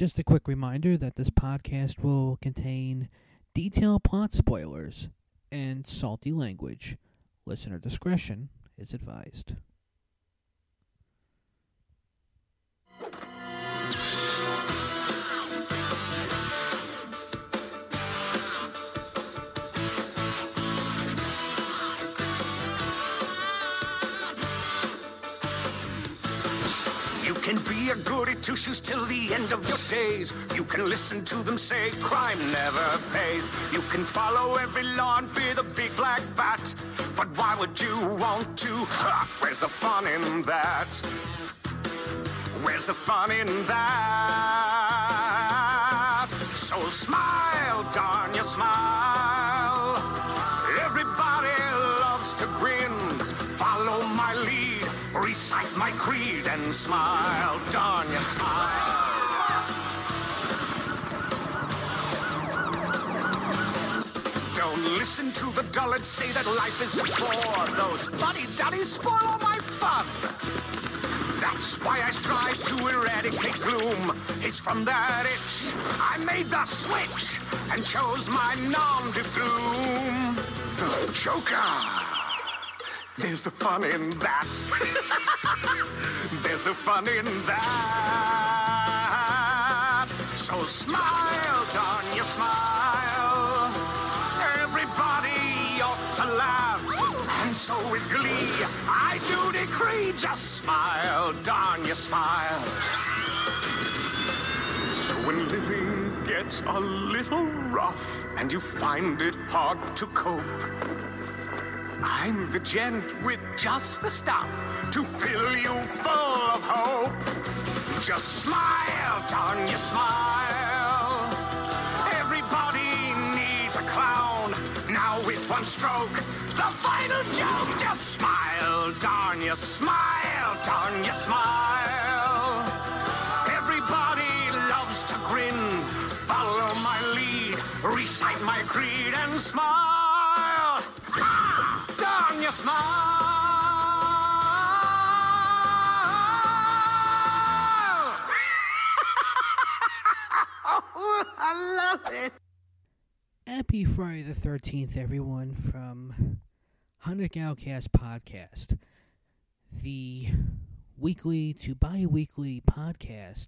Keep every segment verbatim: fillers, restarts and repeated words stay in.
Just a quick reminder that this podcast will contain detailed plot spoilers and salty language. Listener discretion is advised. You can be a goody two-shoes till the end of your days. You can listen to them say crime never pays. You can follow every law and fear the big black bat. But why would you want to? Ha! Where's the fun in that? Where's the fun in that? So smile, darn you, smile. Everybody loves to grin. Follow my lead, recite my creed, and smile, darn you, smile. Don't listen to the dullards say that life is a bore. Those buddy-duddies spoil all my fun. That's why I strive to eradicate gloom. It's from that itch I made the switch and chose my nom de doom. The Joker. There's the fun in that. There's the fun in that. So smile, darn you, smile. Everybody ought to laugh. And so with glee, I do decree, just smile, darn you, smile. So when living gets a little rough and you find it hard to cope, I'm the gent with just the stuff to fill you full of hope. Just smile, darn you, smile. Everybody needs a clown. Now with one stroke, the final joke. Just smile, darn you, smile, darn you, smile. Everybody loves to grin. Follow my lead, recite my creed, and smile. Darn you, smile. Oh, I love it. Happy Friday the thirteenth, everyone, from Hunnick Outcast Podcast, the weekly to bi-weekly podcast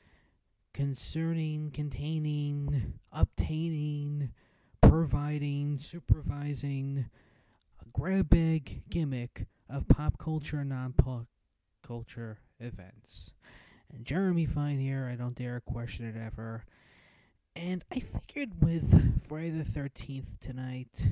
concerning, containing, obtaining, providing, supervising a grab bag gimmick of pop culture and non-pop culture events. And Jeremy Fine here, I don't dare question it ever. And I figured with Friday the thirteenth tonight,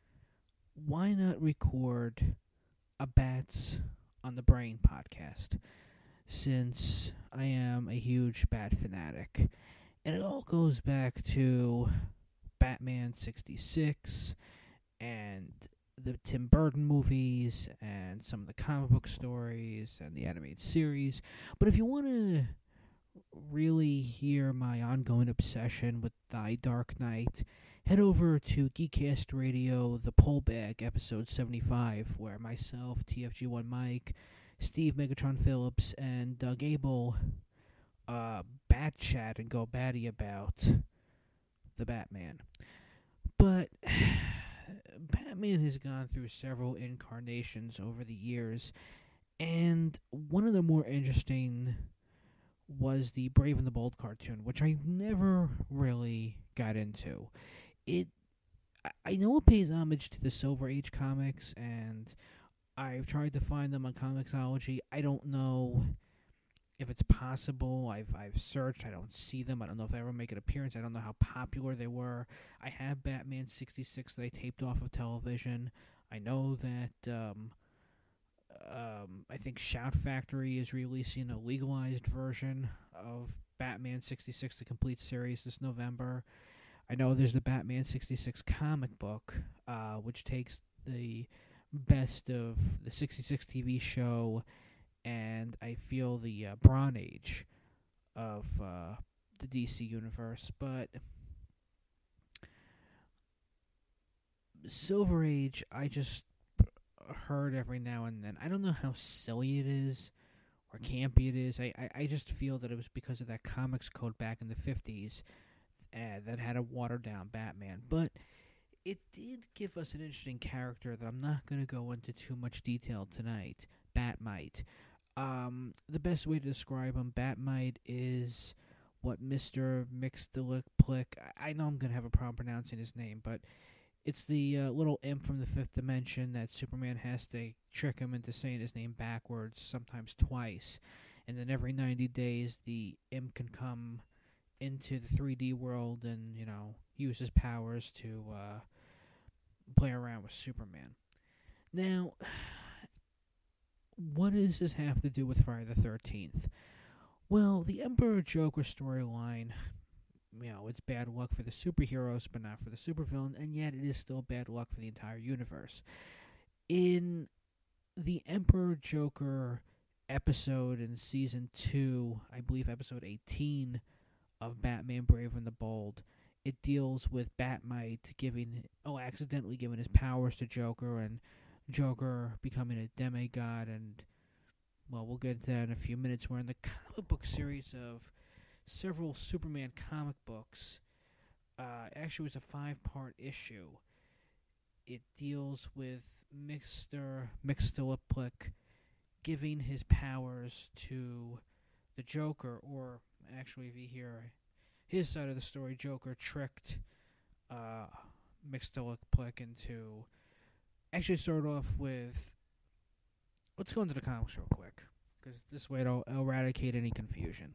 why not record a Bats on the Brain podcast, since I am a huge Bat fanatic. And it all goes back to Batman sixty-six and the Tim Burton movies and some of the comic book stories and the animated series. But if you want to really hear my ongoing obsession with Thy Dark Knight, head over to Geekcast Radio, The Pullback, episode seventy-five, where myself, T F G one Mike, Steve Megatron Phillips, and Doug Abel uh, bat chat and go batty about the Batman. But Batman has gone through several incarnations over the years, and one of the more interesting was the Brave and the Bold cartoon, which I never really got into. It, I know it pays homage to the Silver Age comics, and I've tried to find them on Comixology. I don't know if it's possible. I've I've searched. I don't see them. I don't know if they ever make an appearance. I don't know how popular they were. I have Batman sixty-six that I taped off of television. I know that um, um, I think Shout Factory is releasing a legalized version of Batman sixty-six, the complete series, this November. I know there's the Batman sixty-six comic book, uh, which takes the best of the sixty-six T V show and I feel the uh, Bronze Age of uh, the D C universe, but Silver Age, I just heard every now and then. I don't know how silly it is or campy it is. I, I, I just feel that it was because of that comics code back in the fifties uh, that had a watered-down Batman. But it did give us an interesting character that I'm not going to go into too much detail tonight, Bat-Mite. Um, the best way to describe him, Bat-Mite is what Mister Mxyzptlk, I know I'm going to have a problem pronouncing his name, but it's the uh, little imp from the fifth dimension that Superman has to trick him into saying his name backwards, sometimes twice. And then every ninety days, the imp can come into the three D world and, you know, use his powers to uh, play around with Superman. Now, what does this have to do with Friday the thirteenth? Well, the Emperor Joker storyline, you know, it's bad luck for the superheroes, but not for the supervillain, and yet it is still bad luck for the entire universe. In the Emperor Joker episode in season two, I believe episode eighteen of Batman Brave and the Bold, it deals with Bat-Mite giving, oh, accidentally giving his powers to Joker, and Joker becoming a demigod, and, well, we'll get to that in a few minutes. We're in the comic book series of several Superman comic books. Uh, actually, it was a five-part issue. It deals with Mister Mxyzptlk giving his powers to the Joker, or actually, if you hear his side of the story, Joker tricked uh, Mxyzptlk into... Actually, start off with... Let's go into the comics real quick, because this way it'll eradicate any confusion.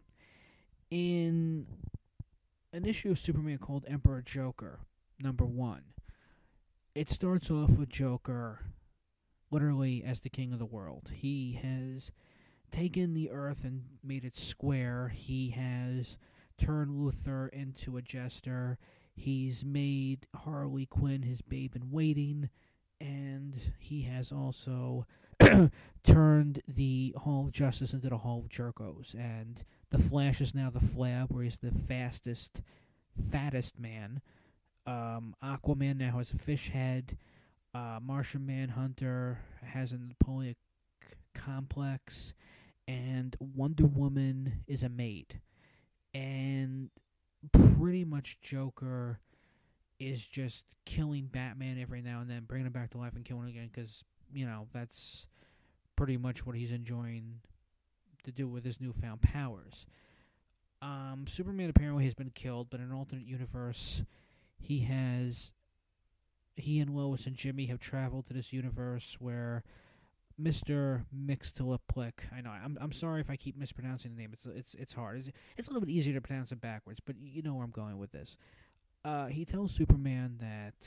In an issue of Superman called Emperor Joker, number one, it starts off with Joker literally as the king of the world. He has taken the earth and made it square. He has turned Luthor into a jester. He's made Harley Quinn his babe-in-waiting, and he has also turned the Hall of Justice into the Hall of Jerkos, and the Flash is now the Flab, where he's the fastest, fattest man. Um, Aquaman now has a fish head. Uh, Martian Manhunter has a Napoleonic complex, and Wonder Woman is a maid. And pretty much Joker is just killing Batman every now and then, bringing him back to life and killing him again, because, you know, that's pretty much what he's enjoying to do with his newfound powers. Um, Superman apparently has been killed, but in an alternate universe, he has... He and Lois and Jimmy have traveled to this universe where Mister Mxyzptlk, I know, I'm I'm sorry if I keep mispronouncing the name. It's it's it's hard. It's, it's a little bit easier to pronounce it backwards, but you know where I'm going with this. Uh, he tells Superman that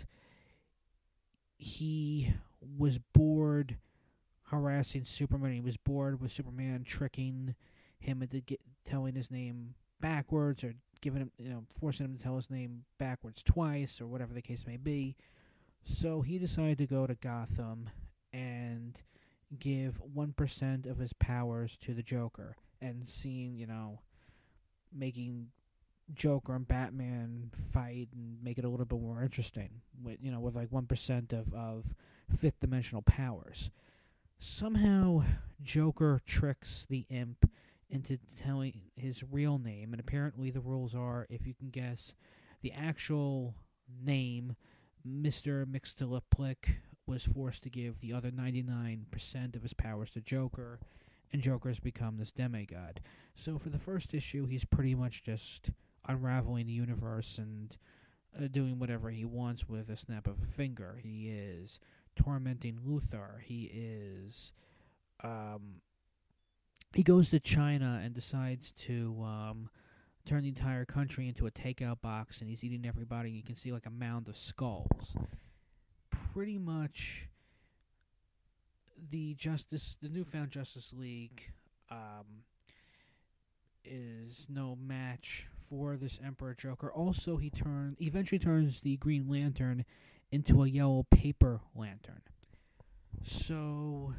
he was bored harassing Superman. He was bored with Superman tricking him into get, telling his name backwards, or giving him, you know, forcing him to tell his name backwards twice, or whatever the case may be. So he decided to go to Gotham and give one percent of his powers to the Joker, and seeing, you know, making Joker and Batman fight and make it a little bit more interesting, with, you know, with like one percent of, of fifth dimensional powers. Somehow Joker tricks the imp into telling his real name, and apparently the rules are, if you can guess the actual name, Mister Mxyzptlk was forced to give the other ninety-nine percent of his powers to Joker, and Joker's become this demigod. So for the first issue, he's pretty much just unraveling the universe and uh, doing whatever he wants with a snap of a finger. He is tormenting Luthor. He is... Um, he goes to China and decides to... Um, turn the entire country into a takeout box, and he's eating everybody. You can see like a mound of skulls. Pretty much the Justice, the newfound Justice League um, is no match for this Emperor Joker. Also, he turn eventually turns the Green Lantern into a yellow paper lantern. So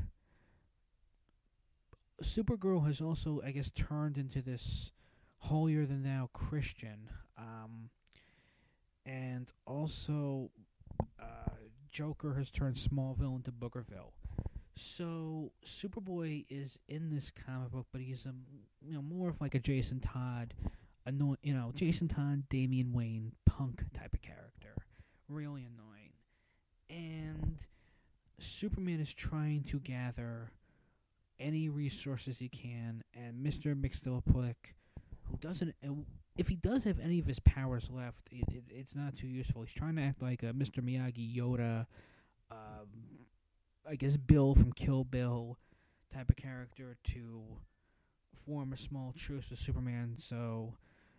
Supergirl has also, I guess, turned into this holier-than-thou Christian, um, and also uh, Joker has turned Smallville into Boogerville. So Superboy is in this comic book, but he's a you know more of like a Jason Todd, annoy you know Jason Todd, Damian Wayne punk type of character, really annoying, and Superman is trying to gather any resources he can, and Mister Mxyzptlk, who doesn't, if he does have any of his powers left, it, it, it's not too useful. He's trying to act like a Mister Miyagi, Yoda, um, I guess Bill from Kill Bill type of character to form a small truce with Superman, so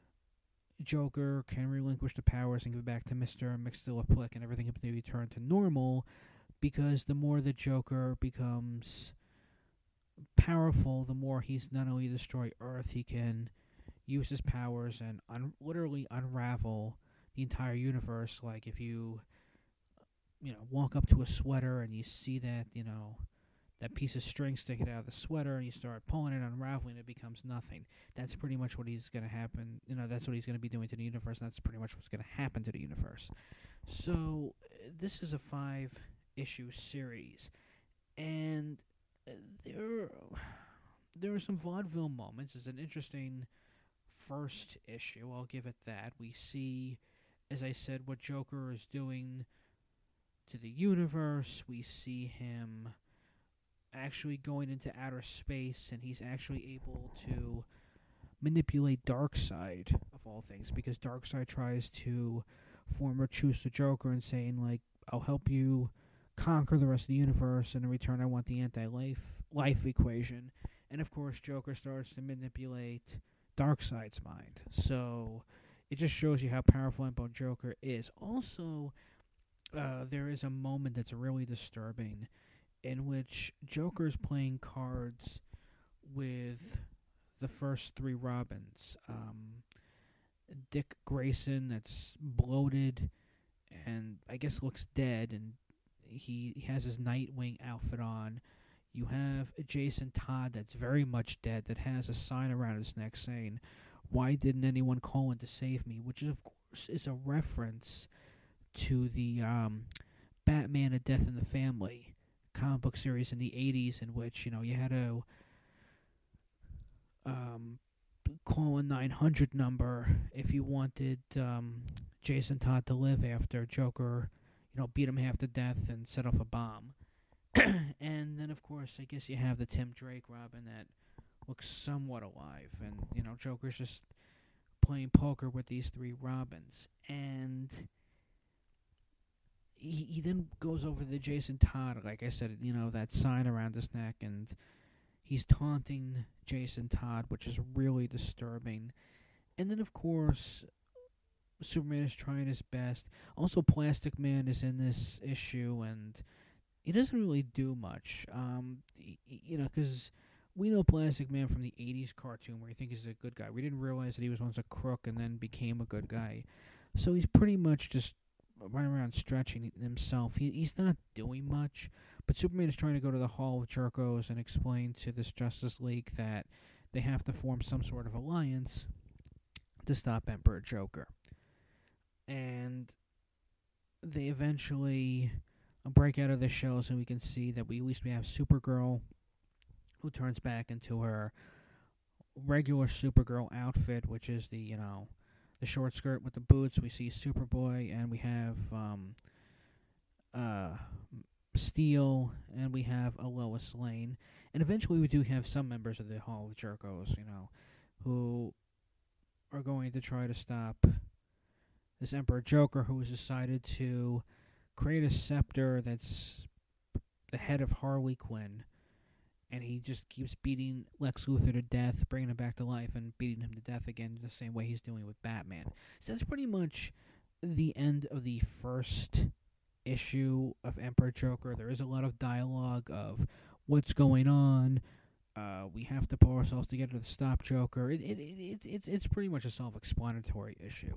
Joker can relinquish the powers and give it back to Mister Mxyzptlk, and everything can be returned to normal, because the more the Joker becomes powerful, the more he's not only destroy Earth, he can use his powers and un- literally unravel the entire universe. Like if you, you know, walk up to a sweater and you see that, you know, that piece of string sticking out of the sweater, and you start pulling it, unraveling it, becomes nothing. That's pretty much what he's going to happen. You know, that's what he's going to be doing to the universe, and that's pretty much what's going to happen to the universe. So this is a five-issue series, and there, there are some vaudeville moments. It's an interesting first issue, I'll give it that. We see, as I said, what Joker is doing to the universe. We see him actually going into outer space, and he's actually able to manipulate Darkseid, of all things, because Darkseid tries to form a truce with Joker and saying, like, I'll help you conquer the rest of the universe, and in return I want the anti-life life equation. And of course Joker starts to manipulate Darkseid's mind. So it just shows you how powerful Emperor Joker is. Also, uh, there is a moment that's really disturbing in which Joker's playing cards with the first three Robins. Um, Dick Grayson, that's bloated and I guess looks dead, and he, he has his Nightwing outfit on. You have Jason Todd, that's very much dead, that has a sign around his neck saying, "Why didn't anyone call in to save me?" Which, is, of course, is a reference to the um, Batman: A Death in the Family comic book series in the eighties, in which, you know, you had to um, call a nine hundred number if you wanted um, Jason Todd to live after Joker, you know, beat him half to death and set off a bomb. And then, of course, I guess you have the Tim Drake Robin that looks somewhat alive. And, you know, Joker's just playing poker with these three Robins. And he, he then goes over to Jason Todd, like I said, you know, that sign around his neck. And he's taunting Jason Todd, which is really disturbing. And then, of course, Superman is trying his best. Also, Plastic Man is in this issue, and he doesn't really do much, um, you know, because we know Plastic Man from the eighties cartoon where you think he's a good guy. We didn't realize that he was once a crook and then became a good guy. So he's pretty much just running around stretching himself. He, he's not doing much, but Superman is trying to go to the Hall of Jerkos and explain to this Justice League that they have to form some sort of alliance to stop Emperor Joker. And they eventually break out of the shell, so we can see that we at least we have Supergirl, who turns back into her regular Supergirl outfit, which is the, you know, the short skirt with the boots. We see Superboy, and we have um, uh, Steel, and we have a Lois Lane, and eventually we do have some members of the Hall of Jerkos, you know, who are going to try to stop this Emperor Joker, who has decided to create a scepter that's the head of Harley Quinn, and he just keeps beating Lex Luthor to death, bringing him back to life, and beating him to death again the same way he's doing with Batman. So that's pretty much the end of the first issue of Emperor Joker. There is a lot of dialogue of what's going on. Uh, we have to pull ourselves together to stop Joker. It, it, it, it, it's pretty much a self-explanatory issue.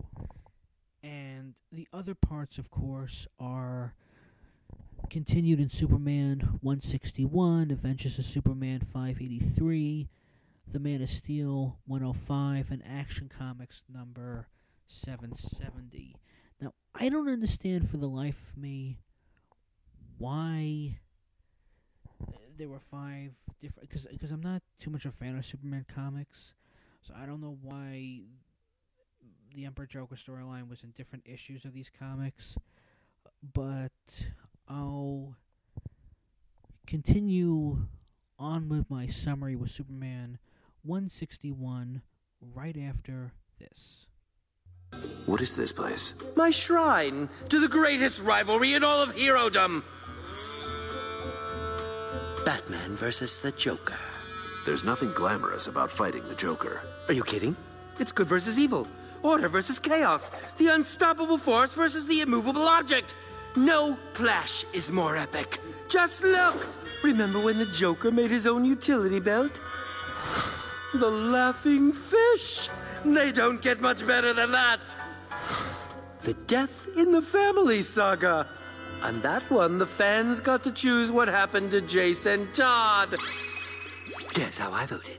And the other parts, of course, are continued in Superman one sixty-one, Adventures of Superman five eighty-three, The Man of Steel one oh five, and Action Comics number seven seventy. Now, I don't understand for the life of me why there were five different, because because I'm not too much a fan of Superman comics, so I don't know why the Emperor Joker storyline was in different issues of these comics, but I'll continue on with my summary with Superman one sixty-one right after this. What is this place? My shrine to the greatest rivalry in all of herodom. Batman versus the Joker. There's nothing glamorous about fighting the Joker. Are you kidding? It's good versus evil. Order versus chaos. The unstoppable force versus the immovable object. No clash is more epic. Just look! Remember when the Joker made his own utility belt? The laughing fish! They don't get much better than that! The Death in the Family saga. On that one, the fans got to choose what happened to Jason Todd. Guess how I voted.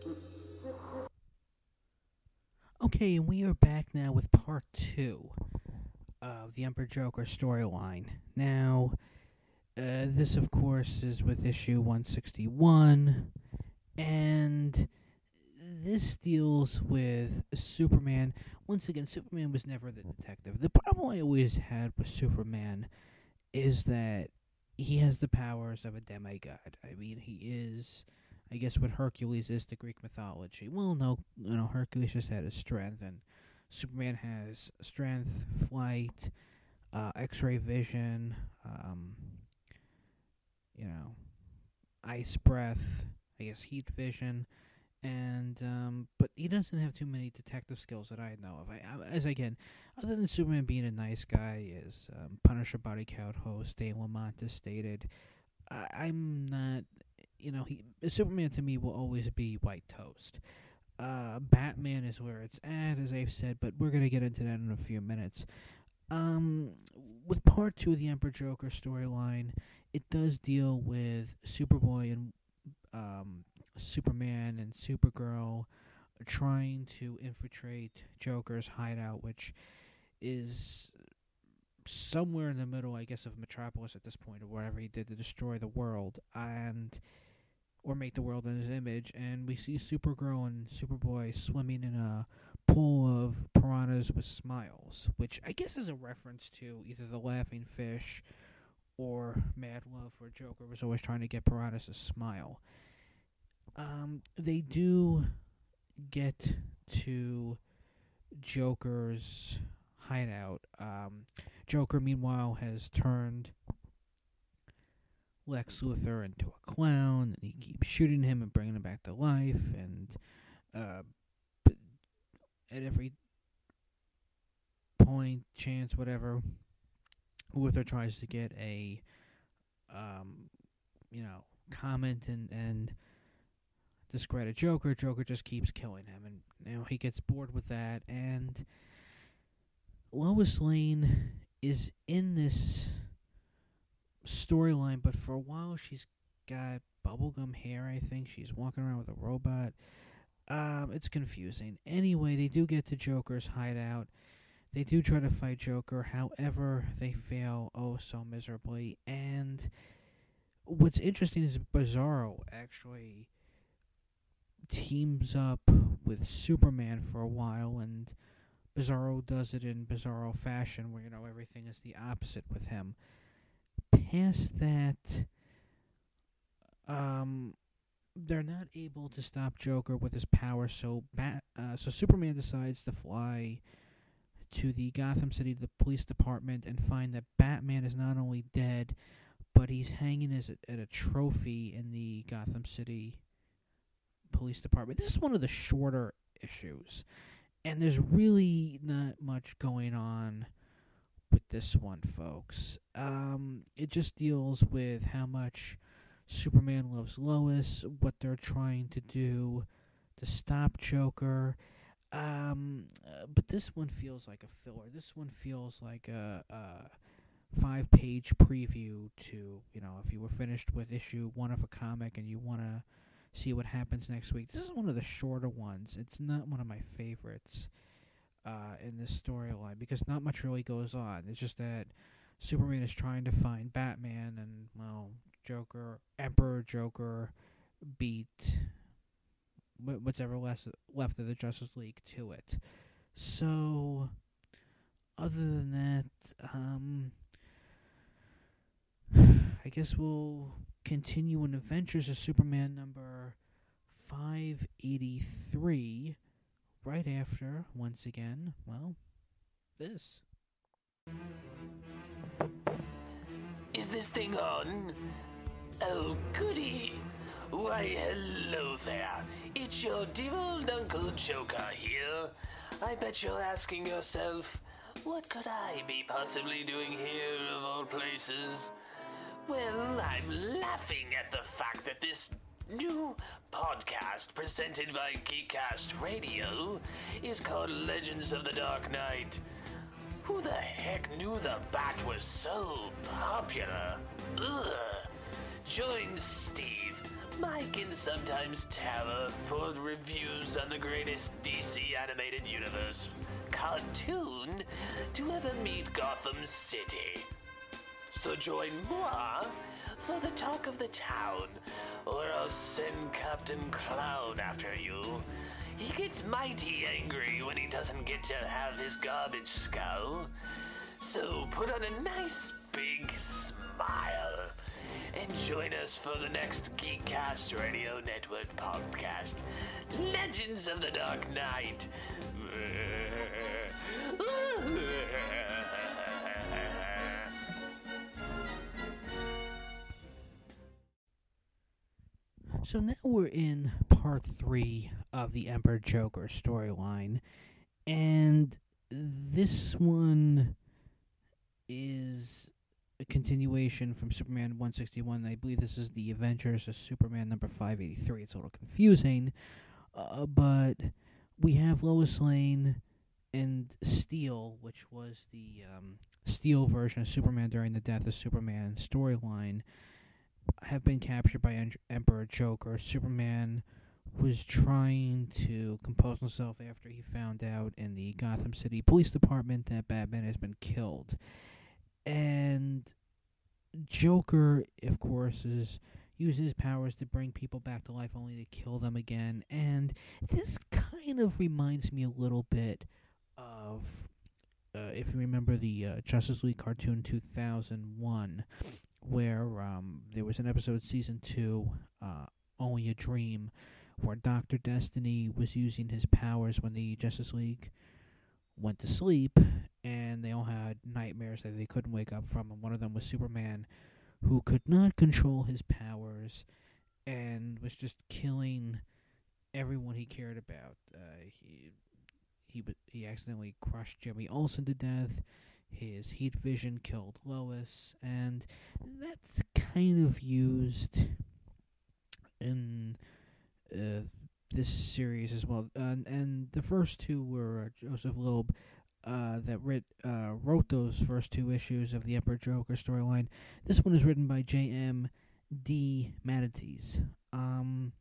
Okay, and we are back now with part two of the Emperor Joker storyline. Now, uh, this, of course, is with issue one sixty-one, and this deals with Superman. Once again, Superman was never the detective. The problem I always had with Superman is that he has the powers of a demigod. I mean, he is, I guess, what Hercules is to Greek mythology. Well, no, you know, Hercules just had his strength, and Superman has strength, flight, uh, X-ray vision, um, you know, ice breath, I guess heat vision, and um, but he doesn't have too many detective skills that I know of. I, I, as again, other than Superman being a nice guy, as um, Punisher body count host Dave Lamont has stated, I, I'm not, you know, he Superman to me will always be white toast. Uh, Batman is where it's at, as I've said, but we're gonna get into that in a few minutes. Um, with part two of the Emperor Joker storyline, it does deal with Superboy and um, Superman and Supergirl trying to infiltrate Joker's hideout, which is somewhere in the middle, I guess, of Metropolis at this point, or whatever he did to destroy the world, and or make the world in his image. And we see Supergirl and Superboy swimming in a pool of piranhas with smiles, which I guess is a reference to either the laughing fish or Mad Love, where Joker was always trying to get piranhas to smile. Um, they do get to Joker's hideout. Um, Joker, meanwhile, has turned Lex Luthor into a clown, and he keeps shooting him and bringing him back to life, and uh, at every point, chance, whatever, Luthor tries to get a, um, you know, comment and, and discredit Joker. Joker just keeps killing him, and you know he gets bored with that. And Lois Lane is in this storyline, but for a while she's got bubblegum hair. I think she's walking around with a robot. Um, it's confusing. Anyway, they do get to Joker's hideout. They do try to fight Joker, however, they fail oh so miserably. And what's interesting is Bizarro actually teams up with Superman for a while, and Bizarro does it in Bizarro fashion, where, you know, everything is the opposite with him. Past that, um, they're not able to stop Joker with his power, so Bat, uh, so Superman decides to fly to the Gotham City, the police department, and find that Batman is not only dead, but he's hanging as a, at a trophy in the Gotham City police department. This is one of the shorter issues, and there's really not much going on with this one, folks. Um, it just deals with how much Superman loves Lois, what they're trying to do to stop Joker. Um, uh, but this one feels like a filler. This one feels like a, a five-page preview to, you know, if you were finished with issue one of a comic and you want to see what happens next week. This is one of the shorter ones. It's not one of my favorites uh, in this storyline because not much really goes on. It's just that Superman is trying to find Batman, and, well, Joker, Emperor Joker, beat wh- whatever less left of the Justice League to it. So, other than that, um, I guess we'll continue in Adventures of Superman number five eighty-three, right after, once again, well, this. Is this thing on? Oh, goody. Why, hello there. It's your dear old Uncle Joker here. I bet you're asking yourself, what could I be possibly doing here of all places? Well, I'm laughing at the fact that this new podcast presented by Geekcast Radio is called Legends of the Dark Knight. Who the heck knew the Bat was so popular? Ugh. Join Steve, Mike, and sometimes Tara for reviews on the greatest D C animated universe cartoon to ever meet Gotham City. So join moi for the talk of the town, or I'll send Captain Clown after you. He gets mighty angry when he doesn't get to have his garbage skull. So put on a nice big smile and join us for the next Geekcast Radio Network podcast, Legends of the Dark Knight. So now we're in part three of the Emperor Joker storyline, and this one is a continuation from Superman one sixty-one. I believe this is the Adventures of Superman number five eighty-three. It's a little confusing, uh, but we have Lois Lane and Steel, which was the um, Steel version of Superman during the Death of Superman storyline, have been captured by en- Emperor Joker. Superman was trying to compose himself after he found out in the Gotham City Police Department that Batman has been killed. And Joker, of course, is uses his powers to bring people back to life only to kill them again. And this kind of reminds me a little bit of, uh, if you remember the uh, Justice League cartoon two thousand one, where um, there was an episode, season two, uh, Only a Dream, where Doctor Destiny was using his powers when the Justice League went to sleep, and they all had nightmares that they couldn't wake up from, and one of them was Superman, who could not control his powers, and was just killing everyone he cared about. Uh, he he he accidentally crushed Jimmy Olsen to death. His heat vision killed Lois, and that's kind of used in uh, this series as well. Uh, and the first two were uh, Joseph Loeb, uh, that writ, uh, wrote those first two issues of the Emperor Joker storyline. This one is written by J M D Manatees. Um,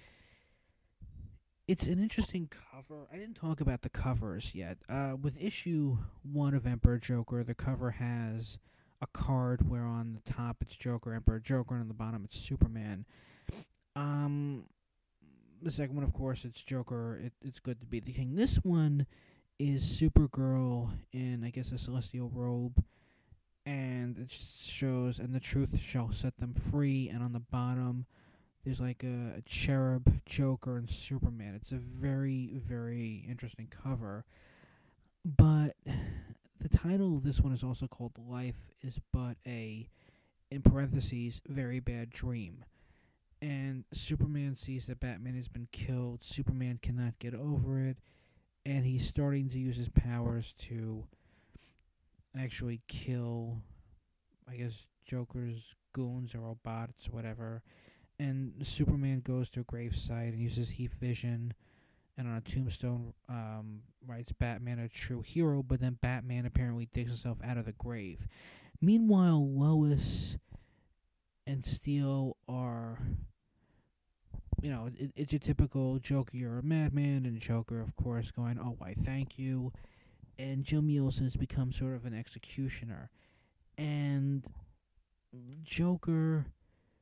it's an interesting cover. I didn't talk about the covers yet. Uh, with issue one of Emperor Joker, the cover has a card where on the top it's Joker, Emperor Joker, and on the bottom it's Superman. Um, the second one, of course, it's Joker, it, It's Good to Be the King. This one is Supergirl in, I guess, a celestial robe, and it shows, and the truth shall set them free, and on the bottom there's like a, a cherub, Joker, and Superman. It's a very, very interesting cover. But the title of this one is also called Life is But a, in parentheses, Very Bad Dream. And Superman sees that Batman has been killed. Superman cannot get over it. And he's starting to use his powers to actually kill, I guess, Joker's goons or robots or whatever. And Superman goes to a gravesite and uses heat vision, and on a tombstone um, writes Batman a true hero, but then Batman apparently digs himself out of the grave. Meanwhile, Lois and Steel are, you know, it, it's a typical Joker, you're a madman, and Joker, of course, going, oh, why, thank you. And Jimmy Olsen has become sort of an executioner. And Joker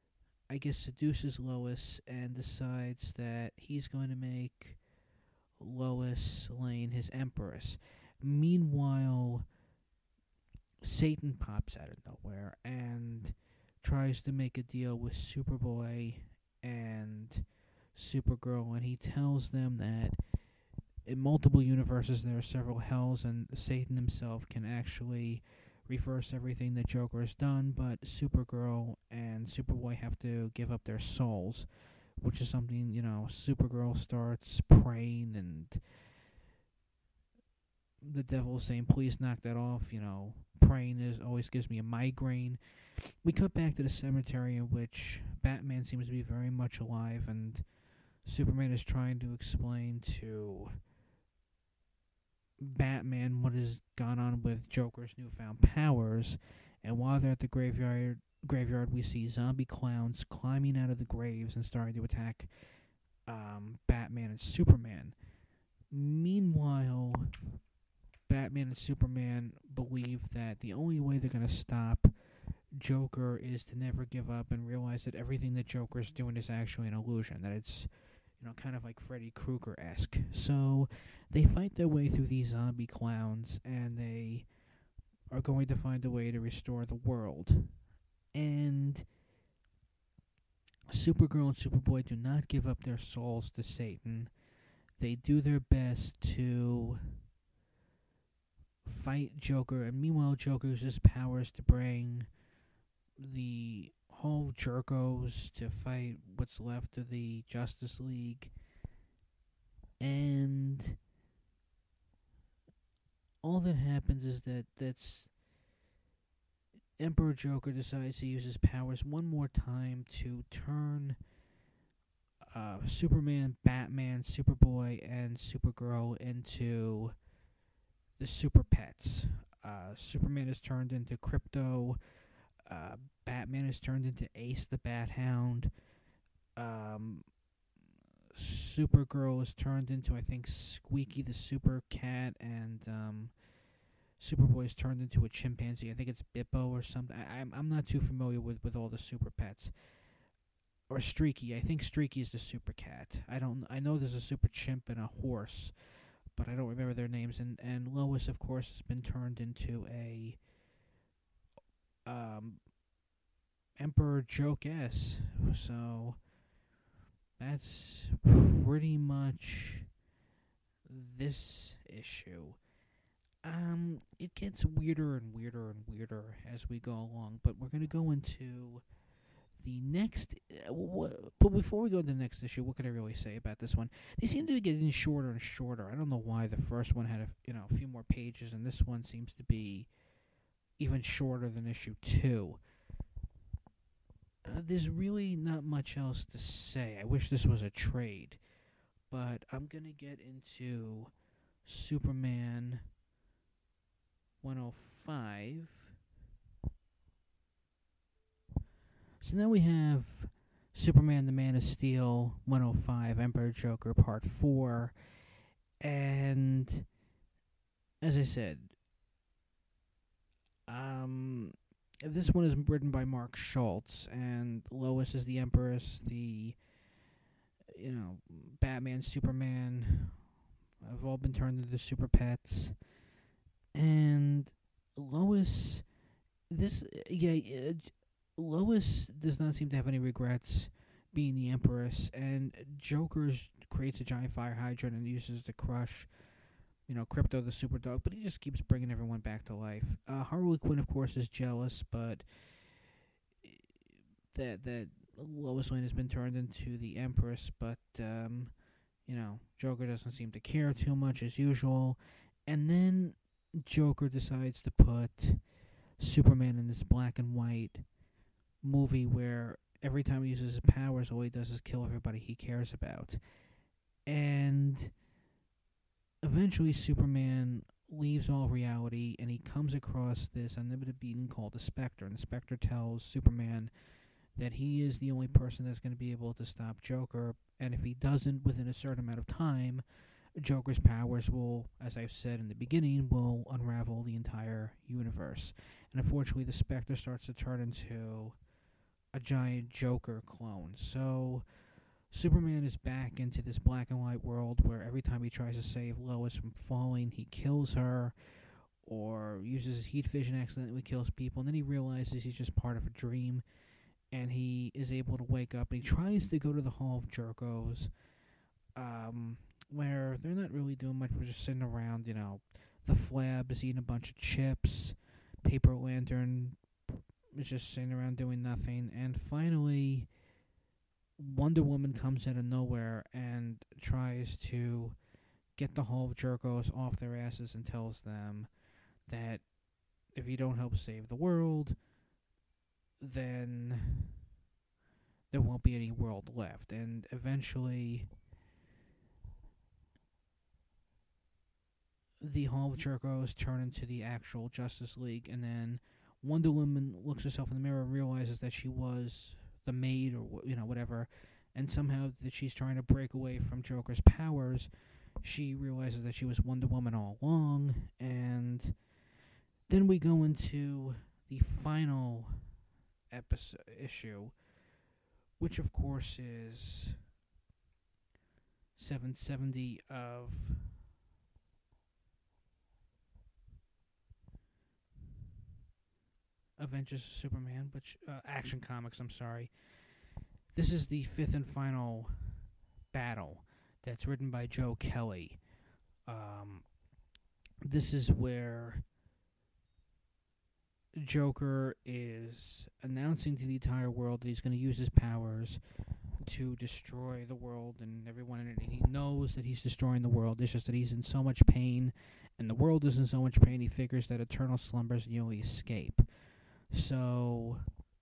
I guess, seduces Lois and decides that he's going to make Lois Lane his empress. Meanwhile, Satan pops out of nowhere and tries to make a deal with Superboy and Supergirl, and he tells them that in multiple universes there are several hells, and Satan himself can actually reverse everything that Joker has done, but Supergirl and Superboy have to give up their souls, which is something, you know, Supergirl starts praying, and the devil's saying, please knock that off, you know, praying is always gives me a migraine. We cut back to the cemetery in which Batman seems to be very much alive, and Superman is trying to explain to Batman what has gone on with Joker's newfound powers, and while they're at the graveyard, graveyard we see zombie clowns climbing out of the graves and starting to attack um, Batman and Superman. Meanwhile, Batman and Superman believe that the only way they're going to stop Joker is to never give up and realize that everything that Joker's doing is actually an illusion, that it's, you know, kind of like Freddy Krueger-esque. So they fight their way through these zombie clowns, and they are going to find a way to restore the world. And Supergirl and Superboy do not give up their souls to Satan. They do their best to fight Joker, and meanwhile Joker uses his powers to bring the whole Jerkos to fight what's left of the Justice League, and all that happens is that that's Emperor Joker decides to use his powers one more time to turn uh, Superman, Batman, Superboy, and Supergirl into the Super Pets. Uh, Superman is turned into Crypto. Uh, Batman is turned into Ace the Bat Hound. Um, Supergirl is turned into, I think, Squeaky the Super Cat, and um, Superboy is turned into a chimpanzee. I think it's Bippo or something. I, I'm I'm not too familiar with, with all the Super Pets. Or Streaky. I think Streaky is the Super Cat. I don't. I know there's a Super Chimp and a horse, but I don't remember their names. And and Lois, of course, has been turned into a um, Emperor Joke-S. So that's pretty much this issue. Um, it gets weirder and weirder and weirder as we go along, but we're going to go into the next... Uh, wh- but before we go to the next issue, what can I really say about this one? They seem to be getting shorter and shorter. I don't know why the first one had a, you know, a few more pages, and this one seems to be even shorter than issue two. Uh, there's really not much else to say. I wish this was a trade, but I'm going to get into Superman one oh five. So now we have Superman the Man of Steel one oh five, Emperor Joker Part four. And as I said, um, this one is written by Mark Schultz, and Lois is the Empress, the, you know, Batman, Superman have all been turned into Super Pets. And Lois, this, yeah, uh, Lois does not seem to have any regrets being the Empress, and Joker creates a giant fire hydrant and uses to crush, you know, Crypto the Super Dog, but he just keeps bringing everyone back to life. Uh, Harley Quinn, of course, is jealous, but that that Lois Lane has been turned into the Empress, but, um, you know, Joker doesn't seem to care too much as usual, and then Joker decides to put Superman in this black and white movie where every time he uses his powers, all he does is kill everybody he cares about. And eventually Superman leaves all reality, and he comes across this unlimited being called the Spectre. And the Spectre tells Superman that he is the only person that's going to be able to stop Joker, and if he doesn't within a certain amount of time, Joker's powers will, as I've said in the beginning, will unravel the entire universe. And unfortunately, the Spectre starts to turn into a giant Joker clone. So Superman is back into this black and white world where every time he tries to save Lois from falling, he kills her or uses his heat vision, accidentally kills people, and then he realizes he's just part of a dream, and he is able to wake up, and he tries to go to the Hall of Jerkos, um, where they're not really doing much, we're just sitting around, you know, the Flab is eating a bunch of chips, Paper Lantern is just sitting around doing nothing, and finally Wonder Woman comes out of nowhere and tries to get the Hall of Jerkos off their asses and tells them that if you don't help save the world, then there won't be any world left. And eventually, the Hall of Jerkos turn into the actual Justice League, and then Wonder Woman looks herself in the mirror and realizes that she was the maid or, you know, whatever, and somehow that she's trying to break away from Joker's powers. She realizes that she was Wonder Woman all along, and then we go into the final episode issue, which of course is seven seventy of Avengers of Superman, which uh, Action Comics, I'm sorry. This is the fifth and final battle that's written by Joe Kelly. Um, this is where Joker is announcing to the entire world that he's going to use his powers to destroy the world and everyone in it. And he knows that he's destroying the world. It's just that he's in so much pain, and the world is in so much pain, he figures that eternal slumber is the only escape. So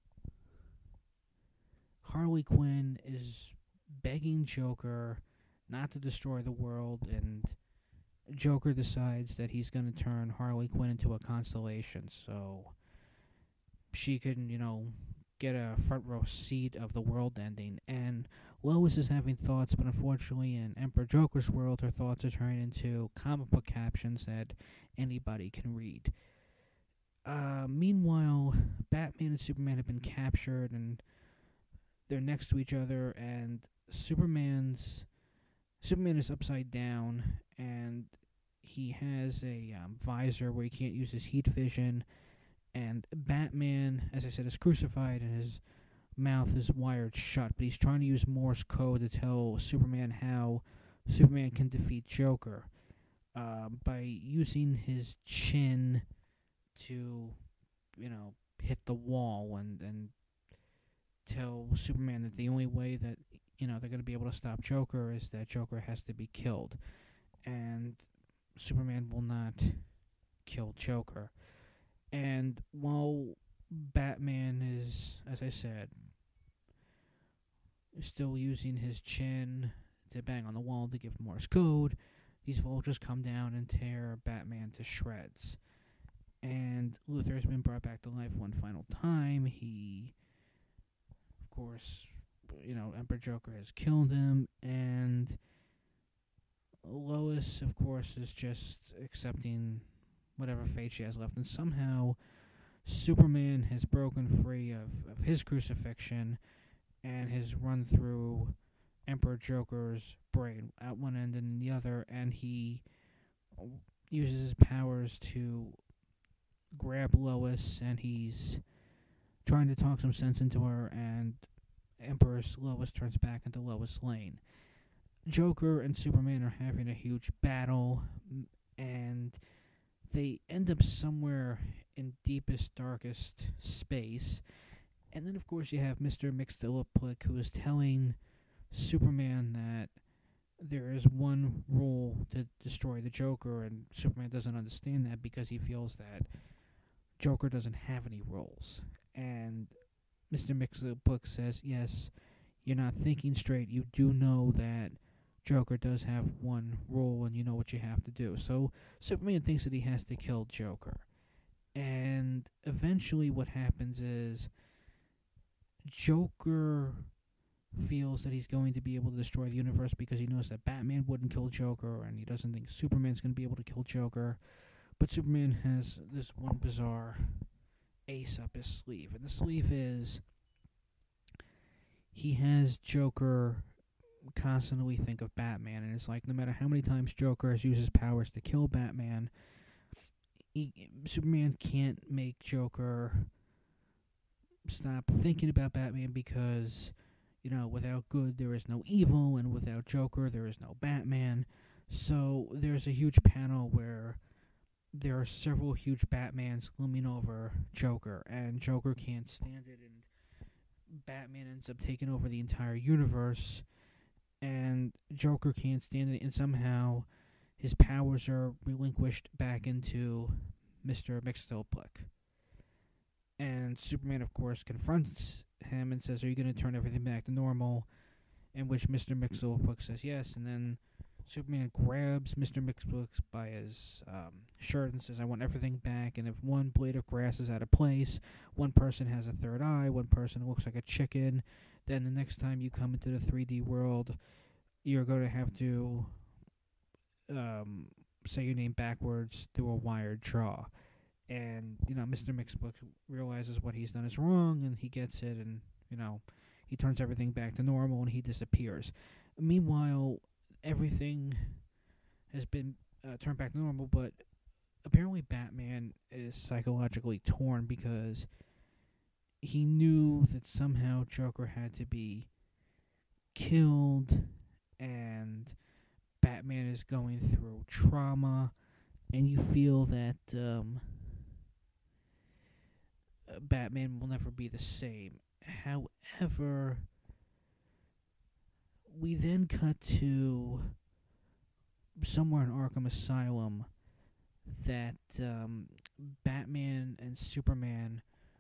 Harley Quinn is begging Joker not to destroy the world, and Joker decides that he's going to turn Harley Quinn into a constellation so she can, you know, get a front row seat of the world ending. And Lois is having thoughts, but unfortunately in Emperor Joker's world, her thoughts are turning into comic book captions that anybody can read. Uh, meanwhile, Batman and Superman have been captured, and they're next to each other, and Superman's Superman is upside down, and he has a um, visor where he can't use his heat vision, and Batman, as I said, is crucified, and his mouth is wired shut, but he's trying to use Morse code to tell Superman how Superman can defeat Joker uh, by using his chin to, you know, hit the wall and, and tell Superman that the only way that, you know, they're going to be able to stop Joker is that Joker has to be killed. And Superman will not kill Joker. And while Batman is, as I said, still using his chin to bang on the wall to give Morse code, these vultures come down and tear Batman to shreds. And Luthor has been brought back to life one final time. He, of course, you know, Emperor Joker has killed him, and Lois, of course, is just accepting whatever fate she has left. And somehow Superman has broken free of, of his crucifixion and has run through Emperor Joker's brain at one end and the other, and he uses his powers to grab Lois, and he's trying to talk some sense into her, and Empress Lois turns back into Lois Lane. Joker and Superman are having a huge battle, and they end up somewhere in deepest, darkest space. And then, of course, you have Mister Mxyzptlk, who is telling Superman that there is one rule to destroy the Joker, and Superman doesn't understand that because he feels that Joker doesn't have any rules. And Mister Mxyzptlk says, yes, you're not thinking straight. You do know that Joker does have one rule, and you know what you have to do. So Superman thinks that he has to kill Joker. And eventually what happens is Joker feels that he's going to be able to destroy the universe because he knows that Batman wouldn't kill Joker, and he doesn't think Superman's going to be able to kill Joker. But Superman has this one bizarre ace up his sleeve, and the sleeve is he has Joker constantly think of Batman, and it's like no matter how many times Joker has used his powers to kill Batman, he, Superman can't make Joker stop thinking about Batman because, you know, without good there is no evil, and without Joker there is no Batman. So there's a huge panel where there are several huge Batmans looming over Joker, and Joker can't stand it, and Batman ends up taking over the entire universe, and Joker can't stand it, and somehow his powers are relinquished back into Mister Mxyzptlk. And Superman, of course, confronts him and says, "Are you going to turn everything back to normal?" In which Mister Mxyzptlk says yes, and then Superman grabs Mister Mxyzptlk by his um, shirt and says, "I want everything back, and if one blade of grass is out of place, one person has a third eye, one person looks like a chicken, then the next time you come into the three D world, you're going to have to um, say your name backwards through a wired jaw." And, you know, Mister Mxyzptlk realizes what he's done is wrong, and he gets it, and, you know, he turns everything back to normal, and he disappears. Meanwhile, everything has been uh, turned back to normal, but apparently Batman is psychologically torn because he knew that somehow Joker had to be killed, and Batman is going through trauma, and you feel that um, Batman will never be the same. However, we then cut to somewhere in Arkham Asylum that um, Batman and Superman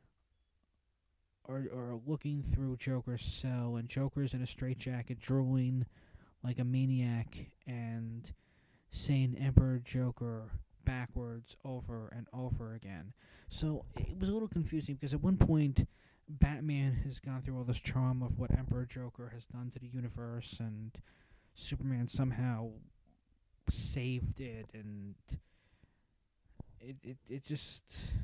are are looking through Joker's cell, and Joker's in a straitjacket, drooling like a maniac, and saying Emperor Joker backwards over and over again. So it was a little confusing because at one point Batman has gone through all this trauma of what Emperor Joker has done to the universe, and Superman somehow saved it, and it it, it just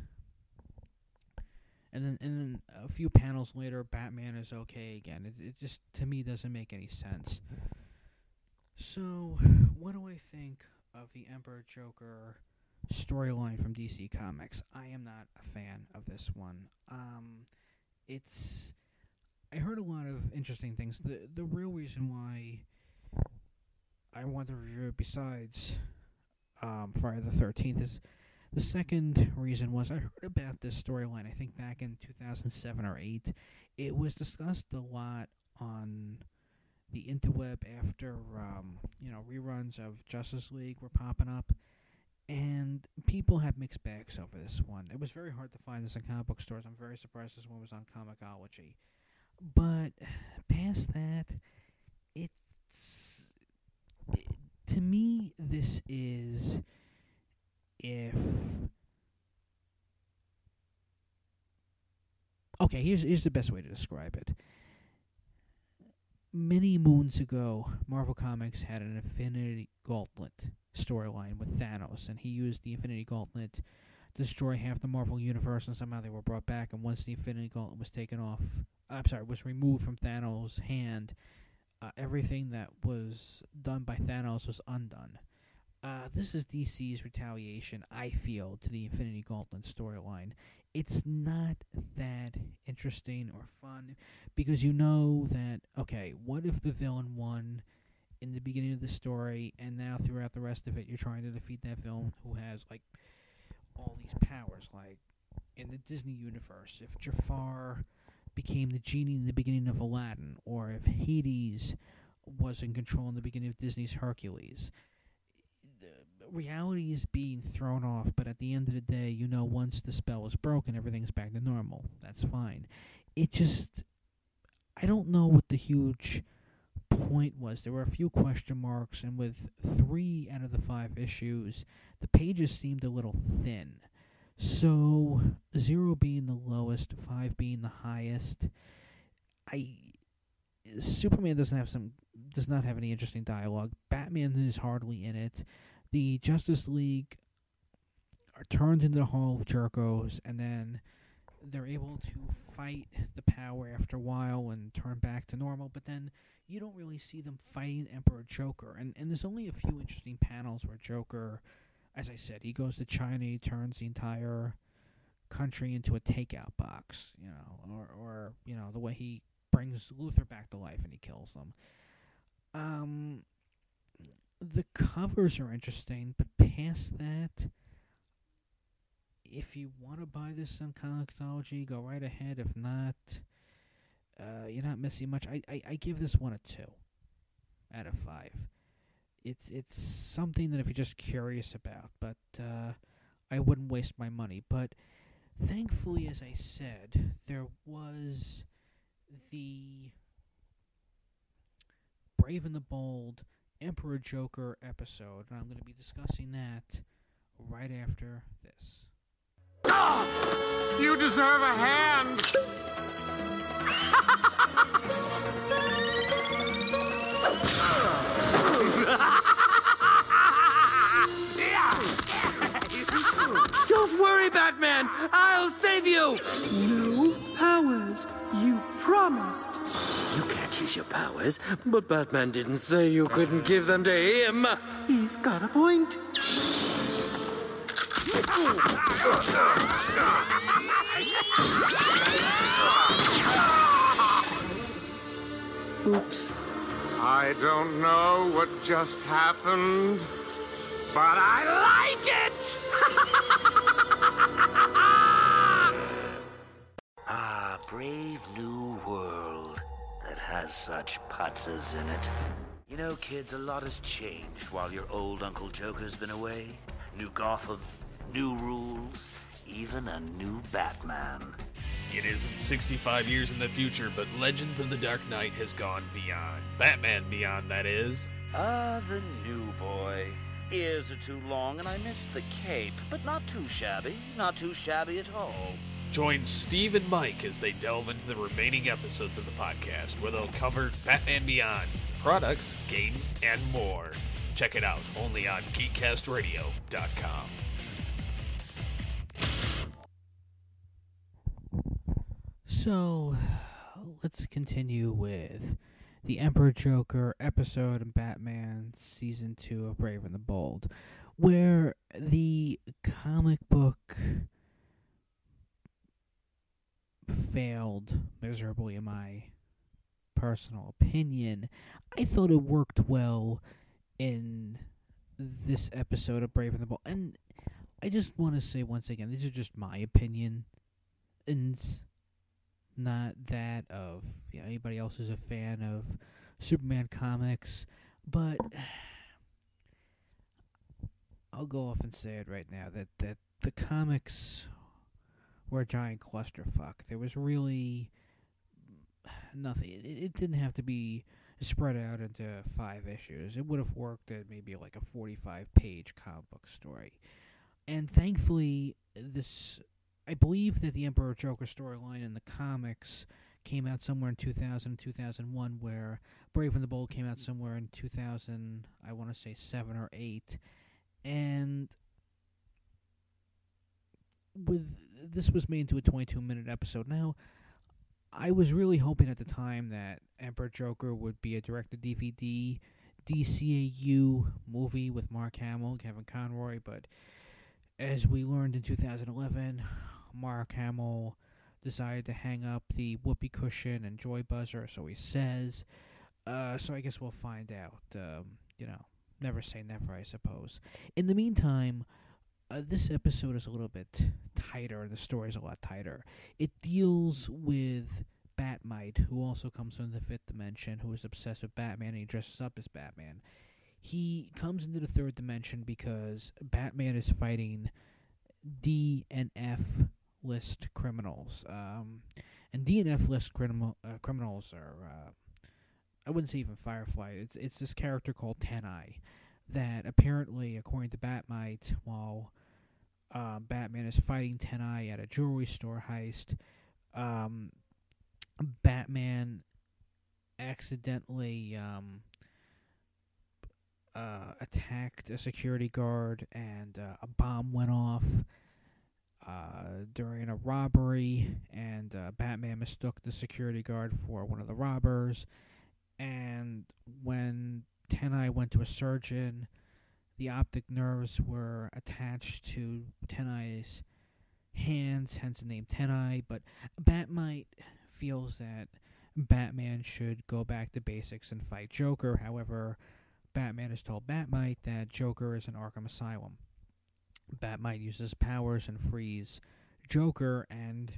and then and then a few panels later Batman is okay again. It it just to me doesn't make any sense. So what do I think of the Emperor Joker storyline from D C Comics? I am not a fan of this one. Um, it's I heard a lot of interesting things. The the real reason why I want to review it, besides um, Friday the thirteenth, is the second reason was I heard about this storyline. I think back in two thousand seven or eight, it was discussed a lot on the interweb after um, you know reruns of Justice League were popping up. And people have mixed bags over this one. It was very hard to find this in comic book stores. I'm very surprised this one was on Comixology. But past that, it's... It, to me, this is if... Okay, here's, here's the best way to describe it. Many moons ago, Marvel Comics had an Infinity Gauntlet storyline with Thanos, and he used the Infinity Gauntlet to destroy half the Marvel Universe, and somehow they were brought back, and once the Infinity Gauntlet was taken off, I'm sorry, was removed from Thanos' hand, uh, everything that was done by Thanos was undone. Uh, this is D C's retaliation, I feel, to the Infinity Gauntlet storyline. It's not that interesting or fun, because you know that, okay, what if the villain won in the beginning of the story, and now throughout the rest of it, you're trying to defeat that villain who has, like, all these powers, like, in the Disney universe, if Jafar became the genie in the beginning of Aladdin, or if Hades was in control in the beginning of Disney's Hercules. Reality is being thrown off, but at the end of the day, you know, once the spell is broken, everything's back to normal. That's fine. It just, I don't know what the huge point was. There were a few question marks, and with three out of the five issues, the pages seemed a little thin. So, zero being the lowest, five being the highest. I Superman doesn't have some, does not have any interesting dialogue. Batman is hardly in it. The Justice League are turned into the Hall of Jerkos, and then they're able to fight the power after a while and turn back to normal, but then you don't really see them fighting Emperor Joker. And, and there's only a few interesting panels where Joker, as I said, he goes to China, he turns the entire country into a takeout box, you know, or, or you know, the way he brings Luther back to life and he kills them. Um, the covers are interesting, but past that, if you want to buy this on Comixology, go right ahead. If not, uh, you're not missing much. I, I, I give this one a two out of five. It's it's something that if you're just curious about, but uh, I wouldn't waste my money. But thankfully, as I said, there was the Brave and the Bold Emperor Joker episode, and I'm going to be discussing that right after this. Ah! You deserve a hand! Don't worry, Batman! I'll save you! No powers. You promised. You can't use your powers, but Batman didn't say you couldn't give them to him. He's got a point. Oops. I don't know what just happened, but I like it! Ah, brave new world that has such putzes in it. You know, kids, a lot has changed while your old Uncle Joker's been away. New Gotham, new rules, even a new Batman. It isn't sixty-five years in the future, but Legends of the Dark Knight has gone beyond. Batman Beyond, that is. Ah, the new boy. Ears are too long and I miss the cape, but not too shabby. Not too shabby at all. Join Steve and Mike as they delve into the remaining episodes of the podcast, where they'll cover Batman Beyond, products, games, and more. Check it out only on geek cast radio dot com. So, let's continue with the Emperor Joker episode in Batman Season two of Brave and the Bold, where the comic book failed miserably, in my personal opinion. I thought it worked well in this episode of Brave and the Bold. And I just want to say once again, these are just my opinion, and not that of, you know, anybody else who's a fan of Superman comics. But I'll go off and say it right now, that, that the comics were a giant clusterfuck. There was really nothing. It, it didn't have to be spread out into five issues. It would have worked at maybe like a forty-five page comic book story. And thankfully, this, I believe that the Emperor Joker storyline in the comics came out somewhere in two thousand, two thousand one, where Brave and the Bold came out somewhere in two thousand, I want to say seven or eight. And with this was made into a twenty-two minute episode. Now, I was really hoping at the time that Emperor Joker would be a direct-to-D V D D C A U movie with Mark Hamill, Kevin Conroy, but as we learned in two thousand eleven, Mark Hamill decided to hang up the whoopee cushion and joy buzzer, so he says. Uh, so I guess we'll find out. Um, you know, never say never, I suppose. In the meantime, uh, this episode is a little bit tighter, and the story is a lot tighter. It deals with Batmite, who also comes from the fifth dimension, who is obsessed with Batman, and he dresses up as Batman. He comes into the third dimension because Batman is fighting D and F list criminals. Um, and D and F list criminal uh, criminals are, uh, I wouldn't say even Firefly. It's it's this character called Ten Eye that apparently, according to Batmite, while uh, Batman is fighting Ten Eye at a jewelry store heist, um, Batman accidentally um, uh, attacked a security guard, and uh, a bomb went off. uh, during a robbery, and uh, Batman mistook the security guard for one of the robbers. And when Ten-Eye went to a surgeon, the optic nerves were attached to Ten-Eye's hands, hence the name Ten-Eye. But Batmite feels that Batman should go back to basics and fight Joker. However, Batman has told Batmite that Joker is in Arkham Asylum. Batmite uses powers and frees Joker, and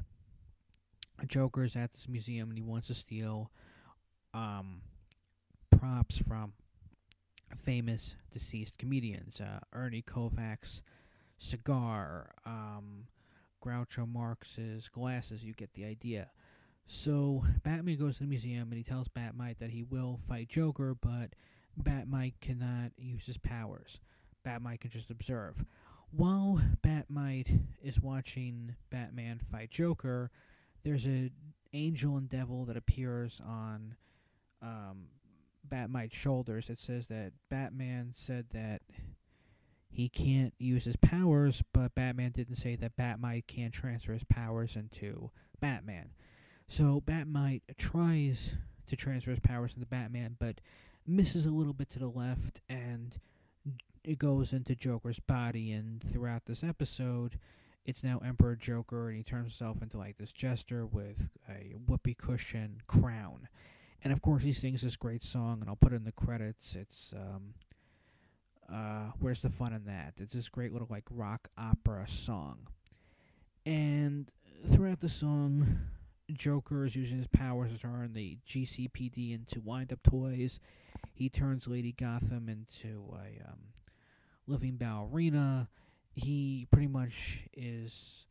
Joker is at this museum and he wants to steal um, props from famous deceased comedians. Uh, Ernie Kovac's cigar, um, Groucho Marx's glasses, you get the idea. So Batman goes to the museum and he tells Batmite that he will fight Joker, but Batmite cannot use his powers. Batmite can just observe. While Batmite is watching Batman fight Joker, there's an angel and devil that appears on um, Batmite's shoulders. It says that Batman said that he can't use his powers, but Batman didn't say that Batmite can't transfer his powers into Batman. So Batmite tries to transfer his powers into Batman, but misses a little bit to the left, and it goes into Joker's body. And throughout this episode, it's now Emperor Joker, and he turns himself into like this jester with a whoopee cushion crown. And of course, he sings this great song, and I'll put it in the credits. It's um, uh, Where's the Fun in That? It's this great little like rock opera song. And throughout the song, Joker is using his powers to turn the G C P D into wind-up toys. He turns Lady Gotham into a um, living ballerina. He pretty much is,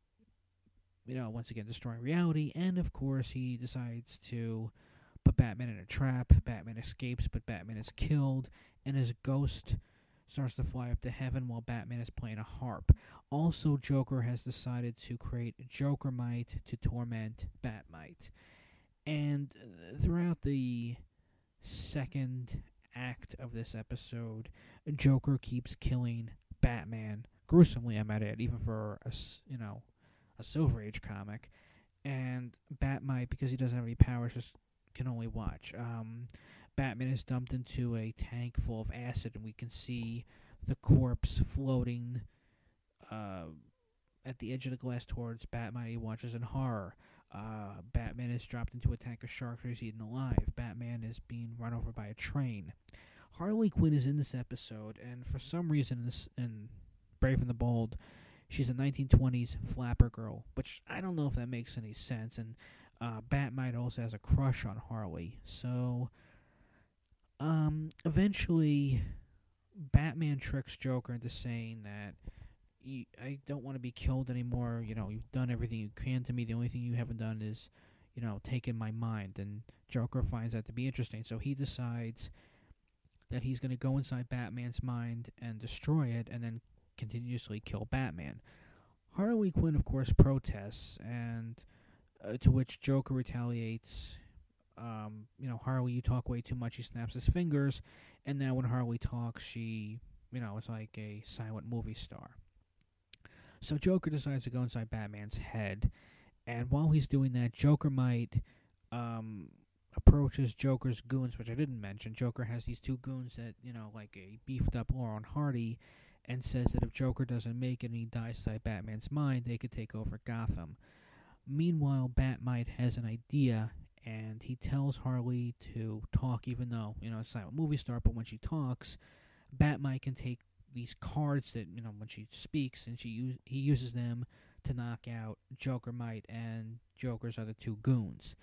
you know, once again destroying reality. And of course, he decides to put Batman in a trap. Batman escapes, but Batman is killed, and his ghost starts to fly up to heaven while Batman is playing a harp. Also, Joker has decided to create Jokermite to torment Batmite. And throughout the second act of this episode, Joker keeps killing Batman gruesomely, I might add, even for a, you know, a Silver Age comic. And Batmite, because he doesn't have any powers, just can only watch. Um, Batman is dumped into a tank full of acid, and we can see the corpse floating uh, at the edge of the glass towards Batman. He watches in horror. Uh, Batman is dropped into a tank of sharks where he's eaten alive. Batman is being run over by a train. Harley Quinn is in this episode, and for some reason in, this, in Brave and the Bold, she's a nineteen twenties flapper girl, which I don't know if that makes any sense. And uh, Batmite also has a crush on Harley. So, um, eventually, Batman tricks Joker into saying that I don't want to be killed anymore. You know, you've done everything you can to me. The only thing you haven't done is, you know, taken my mind. And Joker finds that to be interesting. So he decides that he's going to go inside Batman's mind and destroy it, and then continuously kill Batman. Harley Quinn, of course, protests, and uh, to which Joker retaliates. Um, you know, Harley, you talk way too much. He snaps his fingers, and now when Harley talks, she, you know, is like a silent movie star. So Joker decides to go inside Batman's head, and while he's doing that, Jokermite um, approaches Joker's goons, which I didn't mention. Joker has these two goons that, you know, like a beefed-up Laurel and Hardy, and says that if Joker doesn't make it and he dies inside Batman's mind, they could take over Gotham. Meanwhile, Batmite has an idea, and he tells Harley to talk, even though, you know, it's not a movie star, but when she talks, Batmite can take these cards that, you know, when she speaks, and she use, he uses them to knock out Jokermite and Joker's other two goons.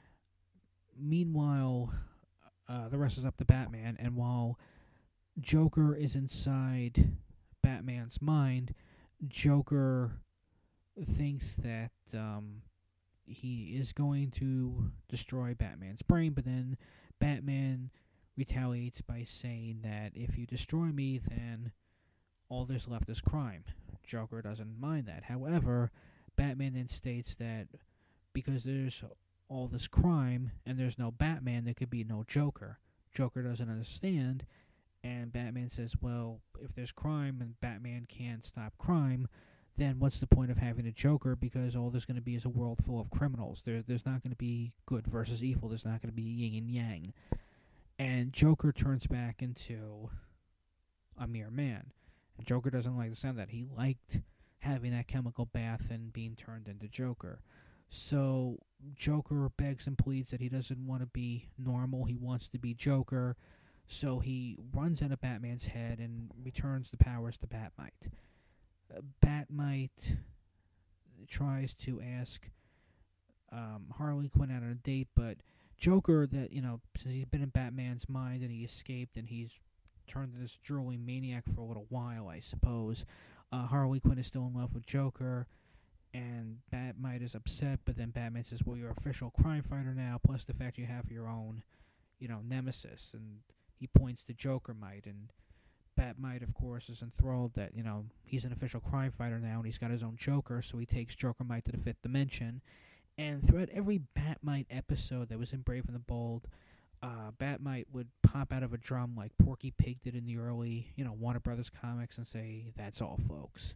Meanwhile, uh, the rest is up to Batman, and while Joker is inside Batman's mind, Joker thinks that um, he is going to destroy Batman's brain, but then Batman retaliates by saying that if you destroy me, then all there's left is crime. Joker doesn't mind that. However, Batman then states that because there's all this crime and there's no Batman, there could be no Joker. Joker doesn't understand, and Batman says, well, if there's crime and Batman can't stop crime, then what's the point of having a Joker? Because all there's going to be is a world full of criminals. There's there's not going to be good versus evil. There's not going to be yin and yang. And Joker turns back into a mere man. And Joker doesn't like the sound of that. He liked having that chemical bath and being turned into Joker. So Joker begs and pleads that he doesn't want to be normal. He wants to be Joker. So he runs out of Batman's head and returns the powers to Batmite. Uh, Batmite tries to ask um, Harley Quinn out on a date, but Joker, that, you know, since he's been in Batman's mind and he escaped and he's turned into this drooling maniac for a little while, I suppose, uh, Harley Quinn is still in love with Joker, and Batmite is upset, but then Batman says, well, you're an official crime fighter now, plus the fact you have your own, you know, nemesis, and he points to Jokermite, and Batmite, of course, is enthralled that, you know, he's an official crime fighter now, and he's got his own Joker, so he takes Jokermite to the fifth dimension. And throughout every Batmite episode that was in Brave and the Bold, uh, Batmite would pop out of a drum like Porky Pig did in the early, you know, Warner Brothers comics and say, that's all, folks.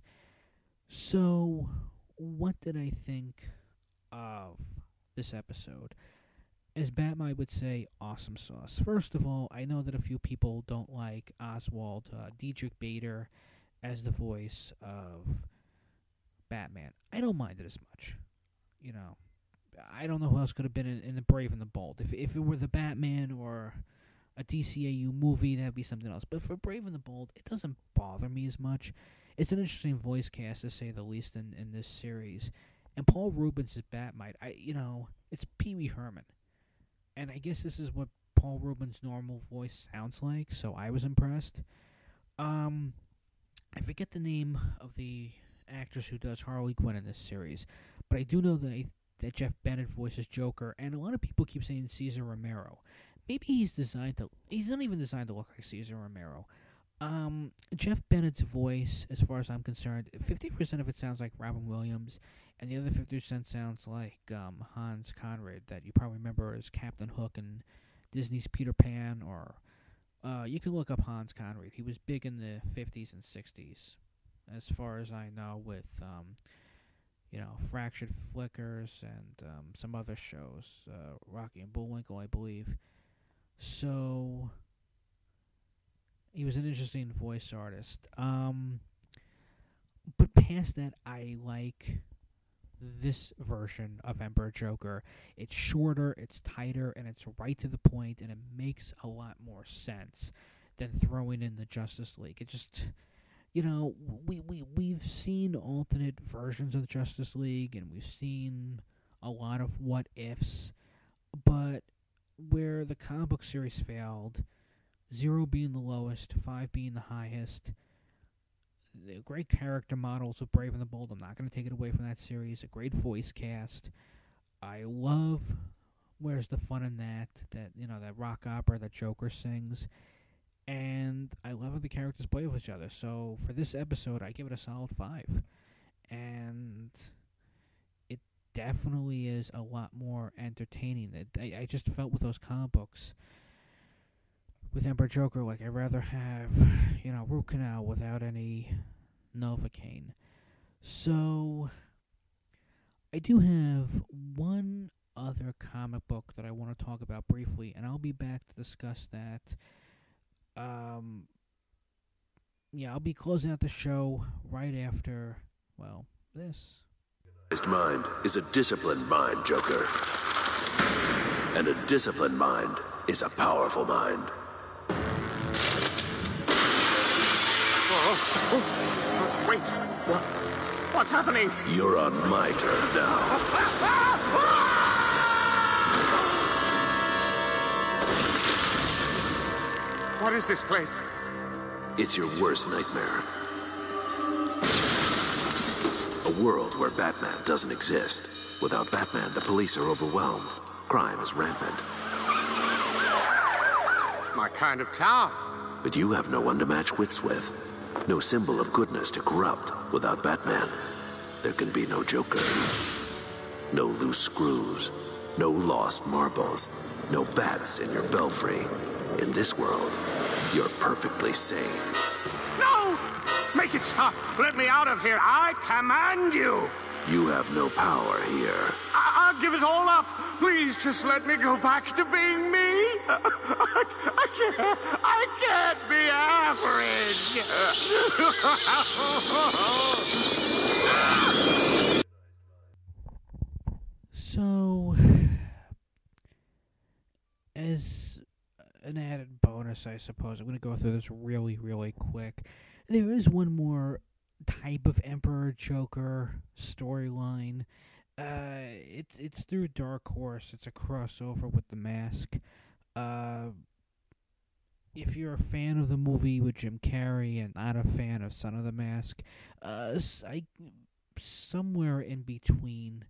So, what did I think of this episode? As Batmite would say, awesome sauce. First of all, I know that a few people don't like Oswald uh, Diedrich Bader as the voice of Batman. I don't mind it as much. You know, I don't know who else could have been in, in The Brave and the Bold. If if it were the Batman or a D C A U movie, that'd be something else. But for Brave and the Bold, it doesn't bother me as much. It's an interesting voice cast, to say the least, in, in this series. And Paul Rubens is Batmite. I, you know, it's Pee Wee Herman. And I guess this is what Paul Rubens' normal voice sounds like, so I was impressed. Um, I forget the name of the actress who does Harley Quinn in this series, but I do know that, I, that Jeff Bennett voices Joker, and a lot of people keep saying Cesar Romero. Maybe he's designed to, he's not even designed to look like Cesar Romero. Um, Jeff Bennett's voice, as far as I'm concerned, fifty percent of it sounds like Robin Williams, and the other fifty percent sounds like um, Hans Conried, that you probably remember as Captain Hook in Disney's Peter Pan, or uh, you can look up Hans Conried. He was big in the fifties and sixties, as far as I know, with, um, you know, Fractured Flickers and um, some other shows, uh, Rocky and Bullwinkle, I believe. So he was an interesting voice artist. Um, but past that, I like this version of Emperor Joker. It's shorter, it's tighter, and it's right to the point, and it makes a lot more sense than throwing in the Justice League. It just, you know, we, we, we've seen alternate versions of the Justice League, and we've seen a lot of what-ifs, but where the comic book series failed, Zero being the lowest, five being the highest. The great character models of Brave and the Bold. I'm not going to take it away from that series. A great voice cast. I love Where's the Fun in That? That, you know, that rock opera that Joker sings. And I love how the characters play with each other. So for this episode, I give it a solid five. And it definitely is a lot more entertaining. It, I, I just felt with those comic books, with Emperor Joker, like, I'd rather have, you know, root canal without any Novocaine. So, I do have one other comic book that I want to talk about briefly, and I'll be back to discuss that. Um, yeah, I'll be closing out the show right after, well, this. Mind is a disciplined mind, Joker. And a disciplined mind is a powerful mind. Oh, oh, wait, what, what's happening? You're on my turf now. What is this place? It's your worst nightmare. A world where Batman doesn't exist. Without Batman, the police are overwhelmed. Crime is rampant. My kind of town. But you have no one to match wits with. No symbol of goodness to corrupt. Without Batman, there can be no Joker. No loose screws. No lost marbles. No bats in your belfry. In this world, you're perfectly sane. No! Make it stop! Let me out of here! I command you! You have no power here. I- I'll give it all up! Please just let me go back to being me! I, I can't... I can't be average! So, as an added bonus, I suppose, I'm going to go through this really, really quick. There is one more type of Emperor Joker storyline. Uh, it's it's through Dark Horse. It's a crossover with The Mask. Uh, if you're a fan of the movie with Jim Carrey and not a fan of Son of the Mask, uh, I, somewhere in between,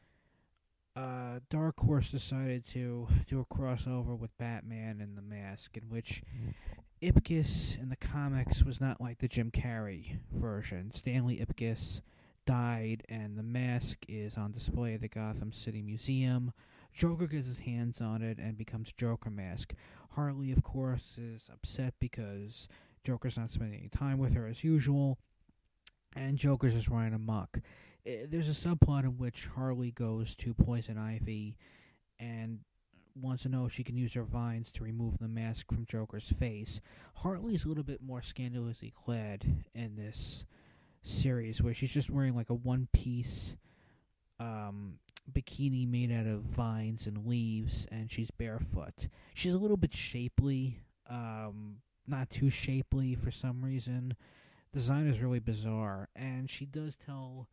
uh, Dark Horse decided to do a crossover with Batman and The Mask, in which Ipkiss in the comics was not like the Jim Carrey version. Stanley Ipkiss died, and the mask is on display at the Gotham City Museum. Joker gets his hands on it and becomes Joker Mask. Harley, of course, is upset because Joker's not spending any time with her as usual, and Joker's just running amok. There's a subplot in which Harley goes to Poison Ivy and wants to know if she can use her vines to remove the mask from Joker's face. Harley's a little bit more scandalously clad in this series, where she's just wearing like a one-piece um, bikini made out of vines and leaves, and she's barefoot. She's a little bit shapely, um, not too shapely for some reason. The design is really bizarre, and she does tell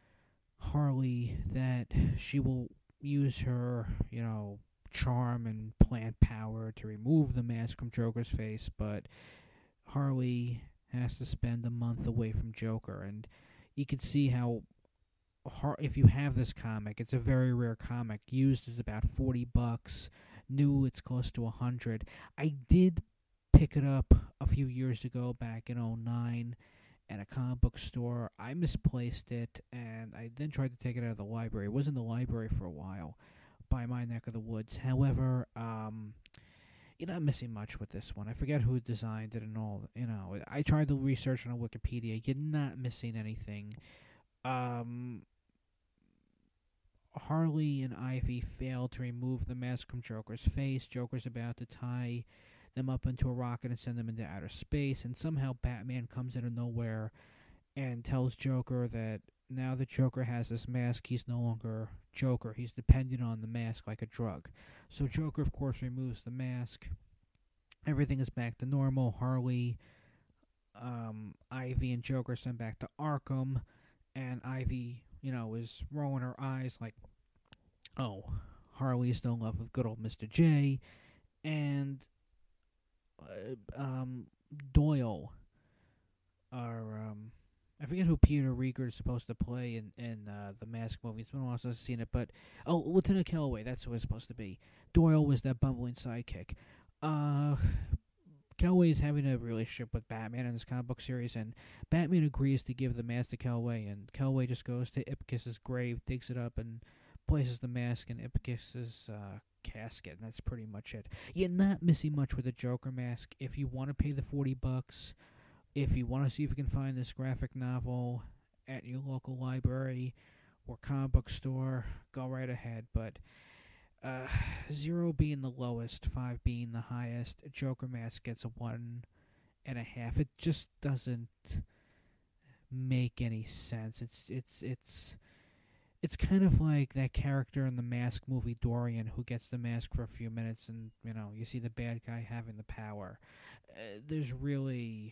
Harley that she will use her, you know, charm and plant power to remove the mask from Joker's face, but Harley has to spend a month away from Joker, and you can see how, if you have this comic, it's a very rare comic. Used is about forty bucks. New, it's close to a hundred. I did pick it up a few years ago, back in oh nine, at a comic book store. I misplaced it, and I then tried to take it out of the library. It was in the library for a while, by my neck of the woods. However, um, you're not missing much with this one. I forget who designed it and all. You know, I tried to research on Wikipedia. You're not missing anything. Um, Harley and Ivy fail to remove the mask from Joker's face. Joker's about to tie them up into a rocket and send them into outer space, and somehow Batman comes out of nowhere and tells Joker that now that Joker has this mask, he's no longer Joker. He's dependent on the mask like a drug. So Joker, of course, removes the mask. Everything is back to normal. Harley, um, Ivy, and Joker sent back to Arkham, and Ivy, you know, is rolling her eyes like, oh, Harley is still in love with good old Mister J, and uh, um, Doyle, or um, I forget who Peter Rieger is supposed to play in, in uh, the Mask movie. It's been a while since I've seen it, but, oh, Lieutenant Kellaway, that's who it's supposed to be. Doyle was that bumbling sidekick. Uh, Kellaway is having a relationship with Batman in this comic book series, and Batman agrees to give the mask to Kellaway, and Kellaway just goes to Ipkiss's grave, digs it up, and places the mask in Ipkiss's uh, casket, and that's pretty much it. You're not missing much with the Joker mask. If you want to pay the forty bucks, if you want to see if you can find this graphic novel at your local library or comic book store, go right ahead, but Uh, zero being the lowest, five being the highest. Joker Mask gets a one and a half. It just doesn't make any sense. It's it's it's it's kind of like that character in the Mask movie, Dorian, who gets the mask for a few minutes, and you know you see the bad guy having the power. Uh, there's really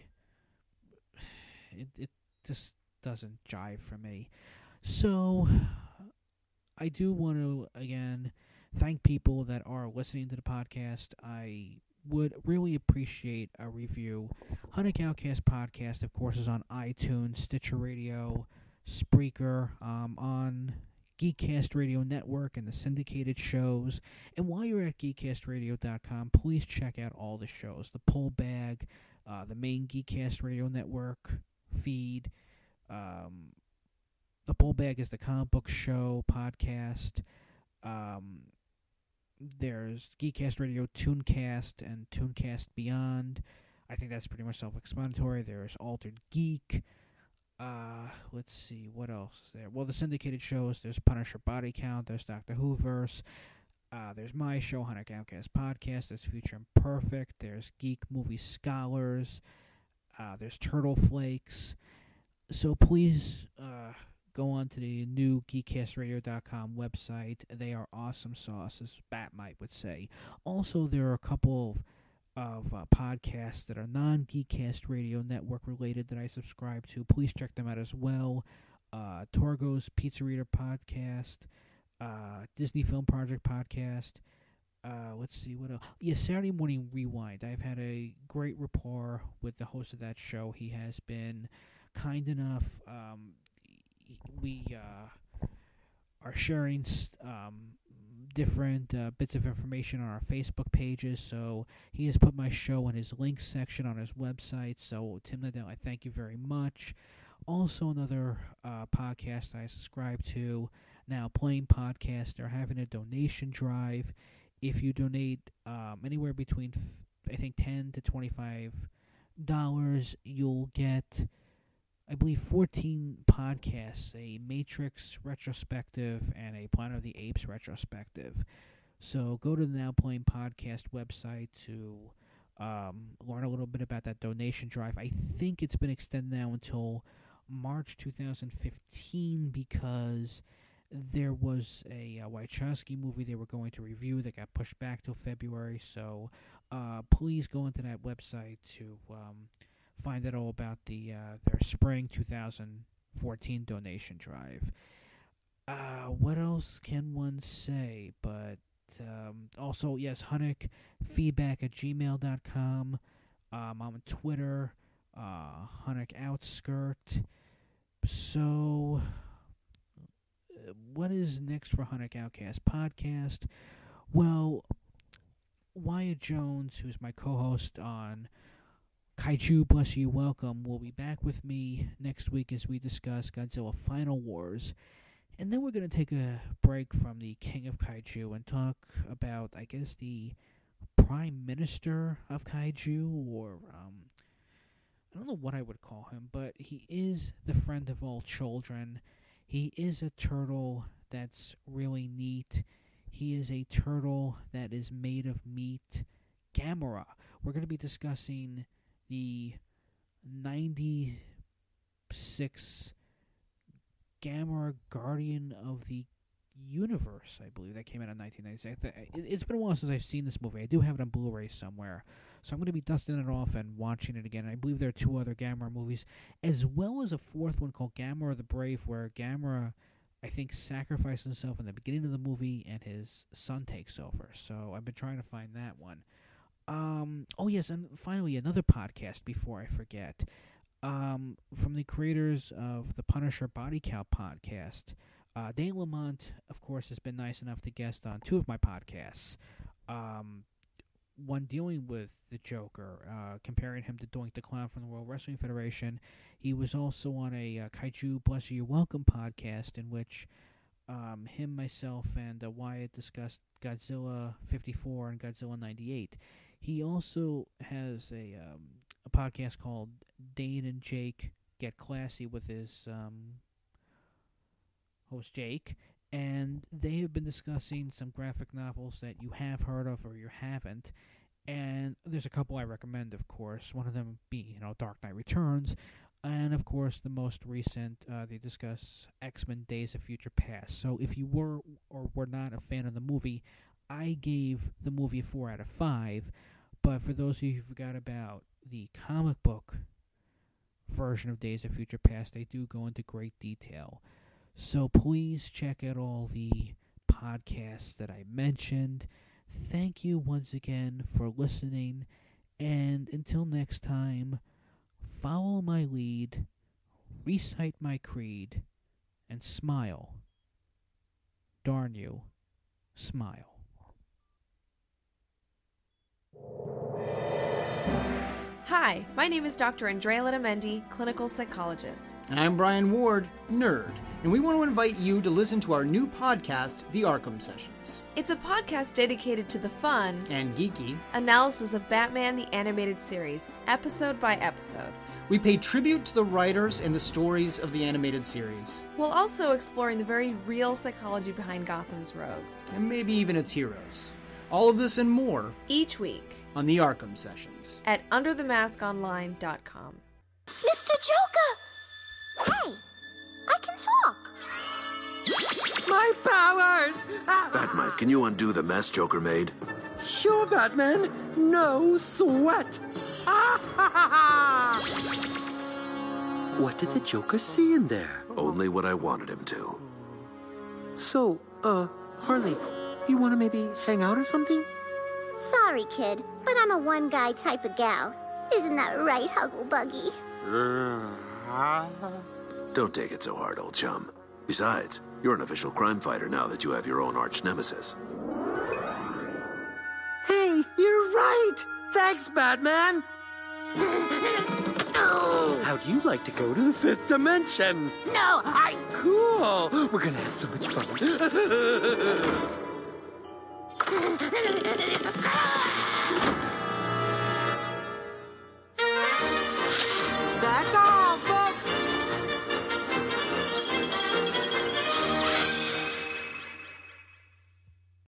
it it just doesn't jive for me. So I do want to again thank people that are listening to the podcast. I would really appreciate a review. Hunnic Outcast Podcast, of course, is on iTunes, Stitcher Radio, Spreaker, um, on Geekcast Radio Network and the syndicated shows. And while you're at geekcast radio dot com, please check out all the shows. The Pull Bag, uh, the main Geekcast Radio Network feed. Um, the Pull Bag is the comic book show podcast. Um... There's Geekcast Radio, Tooncast, and Tooncast Beyond. I think that's pretty much self-explanatory. There's Altered Geek. Uh, let's see, what else is there? Well, the syndicated shows, there's Punisher Body Count, there's Doctor Whoverse, uh, there's my show, Hanukkah Outcast Podcast, there's Future Imperfect, there's Geek Movie Scholars, uh, there's Turtle Flakes. So please uh, go on to the new geek cast radio dot com website. They are awesome sauce, as Batmite would say. Also, there are a couple of of uh, podcasts that are non-Geekcast Radio Network related that I subscribe to. Please check them out as well. Uh, Torgo's Pizza Reader Podcast, uh, Disney Film Project Podcast. Uh, let's see, what else? Yeah, Saturday Morning Rewind. I've had a great rapport with the host of that show. He has been kind enough. Um, we uh, are sharing um, different uh, bits of information on our Facebook pages, so he has put my show in his links section on his website. So Tim Liddell, I thank you very much. Also, another uh, podcast I subscribe to, Now Playing Podcast. They're having a donation drive. If you donate um, anywhere between I think ten to twenty-five dollars, you'll get, I believe, fourteen podcasts, a Matrix retrospective and a Planet of the Apes retrospective. So go to the Now Playing Podcast website to um, learn a little bit about that donation drive. I think it's been extended now until March two thousand fifteen because there was a uh, Wachowski movie they were going to review that got pushed back till February. So uh, please go into that website to Um, find out all about the uh, their spring two thousand fourteen donation drive. Uh, what else can one say? But um, also, yes, Hunnick feedback at gmail dot com. Um, I'm on Twitter, uh, Hunnick Outskirt. So, uh, what is next for Hunnick Outcast Podcast? Well, Wyatt Jones, who's my co-host on Kaiju Bless You Welcome, will be back with me next week as we discuss Godzilla Final Wars. And then we're going to take a break from the King of Kaiju and talk about, I guess, the Prime Minister of Kaiju, or um, I don't know what I would call him, but he is the friend of all children. He is a turtle that's really neat. He is a turtle that is made of meat. Gamera. We're going to be discussing the ninety-six Gamera Guardian of the Universe, I believe, that came out in nineteen ninety-six. It's been a while since I've seen this movie. I do have it on Blu-ray somewhere, so I'm going to be dusting it off and watching it again. I believe there are two other Gamera movies, as well as a fourth one called Gamera the Brave, where Gamera, I think, sacrifices himself in the beginning of the movie and his son takes over. So I've been trying to find that one. Um, oh, yes, and finally, another podcast before I forget. Um, from the creators of the Punisher Body Count podcast. Uh, Dane Lamont, of course, has been nice enough to guest on two of my podcasts. Um, one dealing with the Joker, uh, comparing him to Doink the Clown from the World Wrestling Federation. He was also on a uh, Kaiju Bless You Welcome podcast in which um, him, myself, and uh, Wyatt discussed Godzilla fifty-four and Godzilla ninety-eight. He also has a um, a podcast called Dane and Jake Get Classy with his um, host Jake, and they have been discussing some graphic novels that you have heard of or you haven't. And there's a couple I recommend, of course. One of them being, you know, Dark Knight Returns, and of course the most recent. Uh, they discuss X-Men: Days of Future Past. So if you were or were not a fan of the movie, I gave the movie a four out of five. But for those of you who forgot about the comic book version of Days of Future Past, they do go into great detail. So please check out all the podcasts that I mentioned. Thank you once again for listening. And until next time, follow my lead, recite my creed, and smile. Darn you, smile. Hi, my name is Doctor Andrea Letamendi, clinical psychologist. And I'm Brian Ward, nerd. And we want to invite you to listen to our new podcast, The Arkham Sessions. It's a podcast dedicated to the fun and geeky analysis of Batman the Animated Series, episode by episode. We pay tribute to the writers and the stories of the animated series, while also exploring the very real psychology behind Gotham's rogues. And maybe even its heroes. All of this and more each week on The Arkham Sessions at under the mask online dot com. Mister Joker! Hey, I can talk. My powers! Ah. Batman, can you undo the mess Joker made? Sure, Batman. No sweat. Ah, ha, ha, ha. What did the Joker see in there? Only what I wanted him to. So, uh, Harley, you want to maybe hang out or something? Sorry, kid, but I'm a one-guy type of gal. Isn't that right, Hugglebuggy? Don't take it so hard, old chum. Besides, you're an official crime fighter now that you have your own arch nemesis. Hey, you're right! Thanks, Batman! No! How'd you like to go to the fifth dimension? No, I... Cool! We're gonna have so much fun.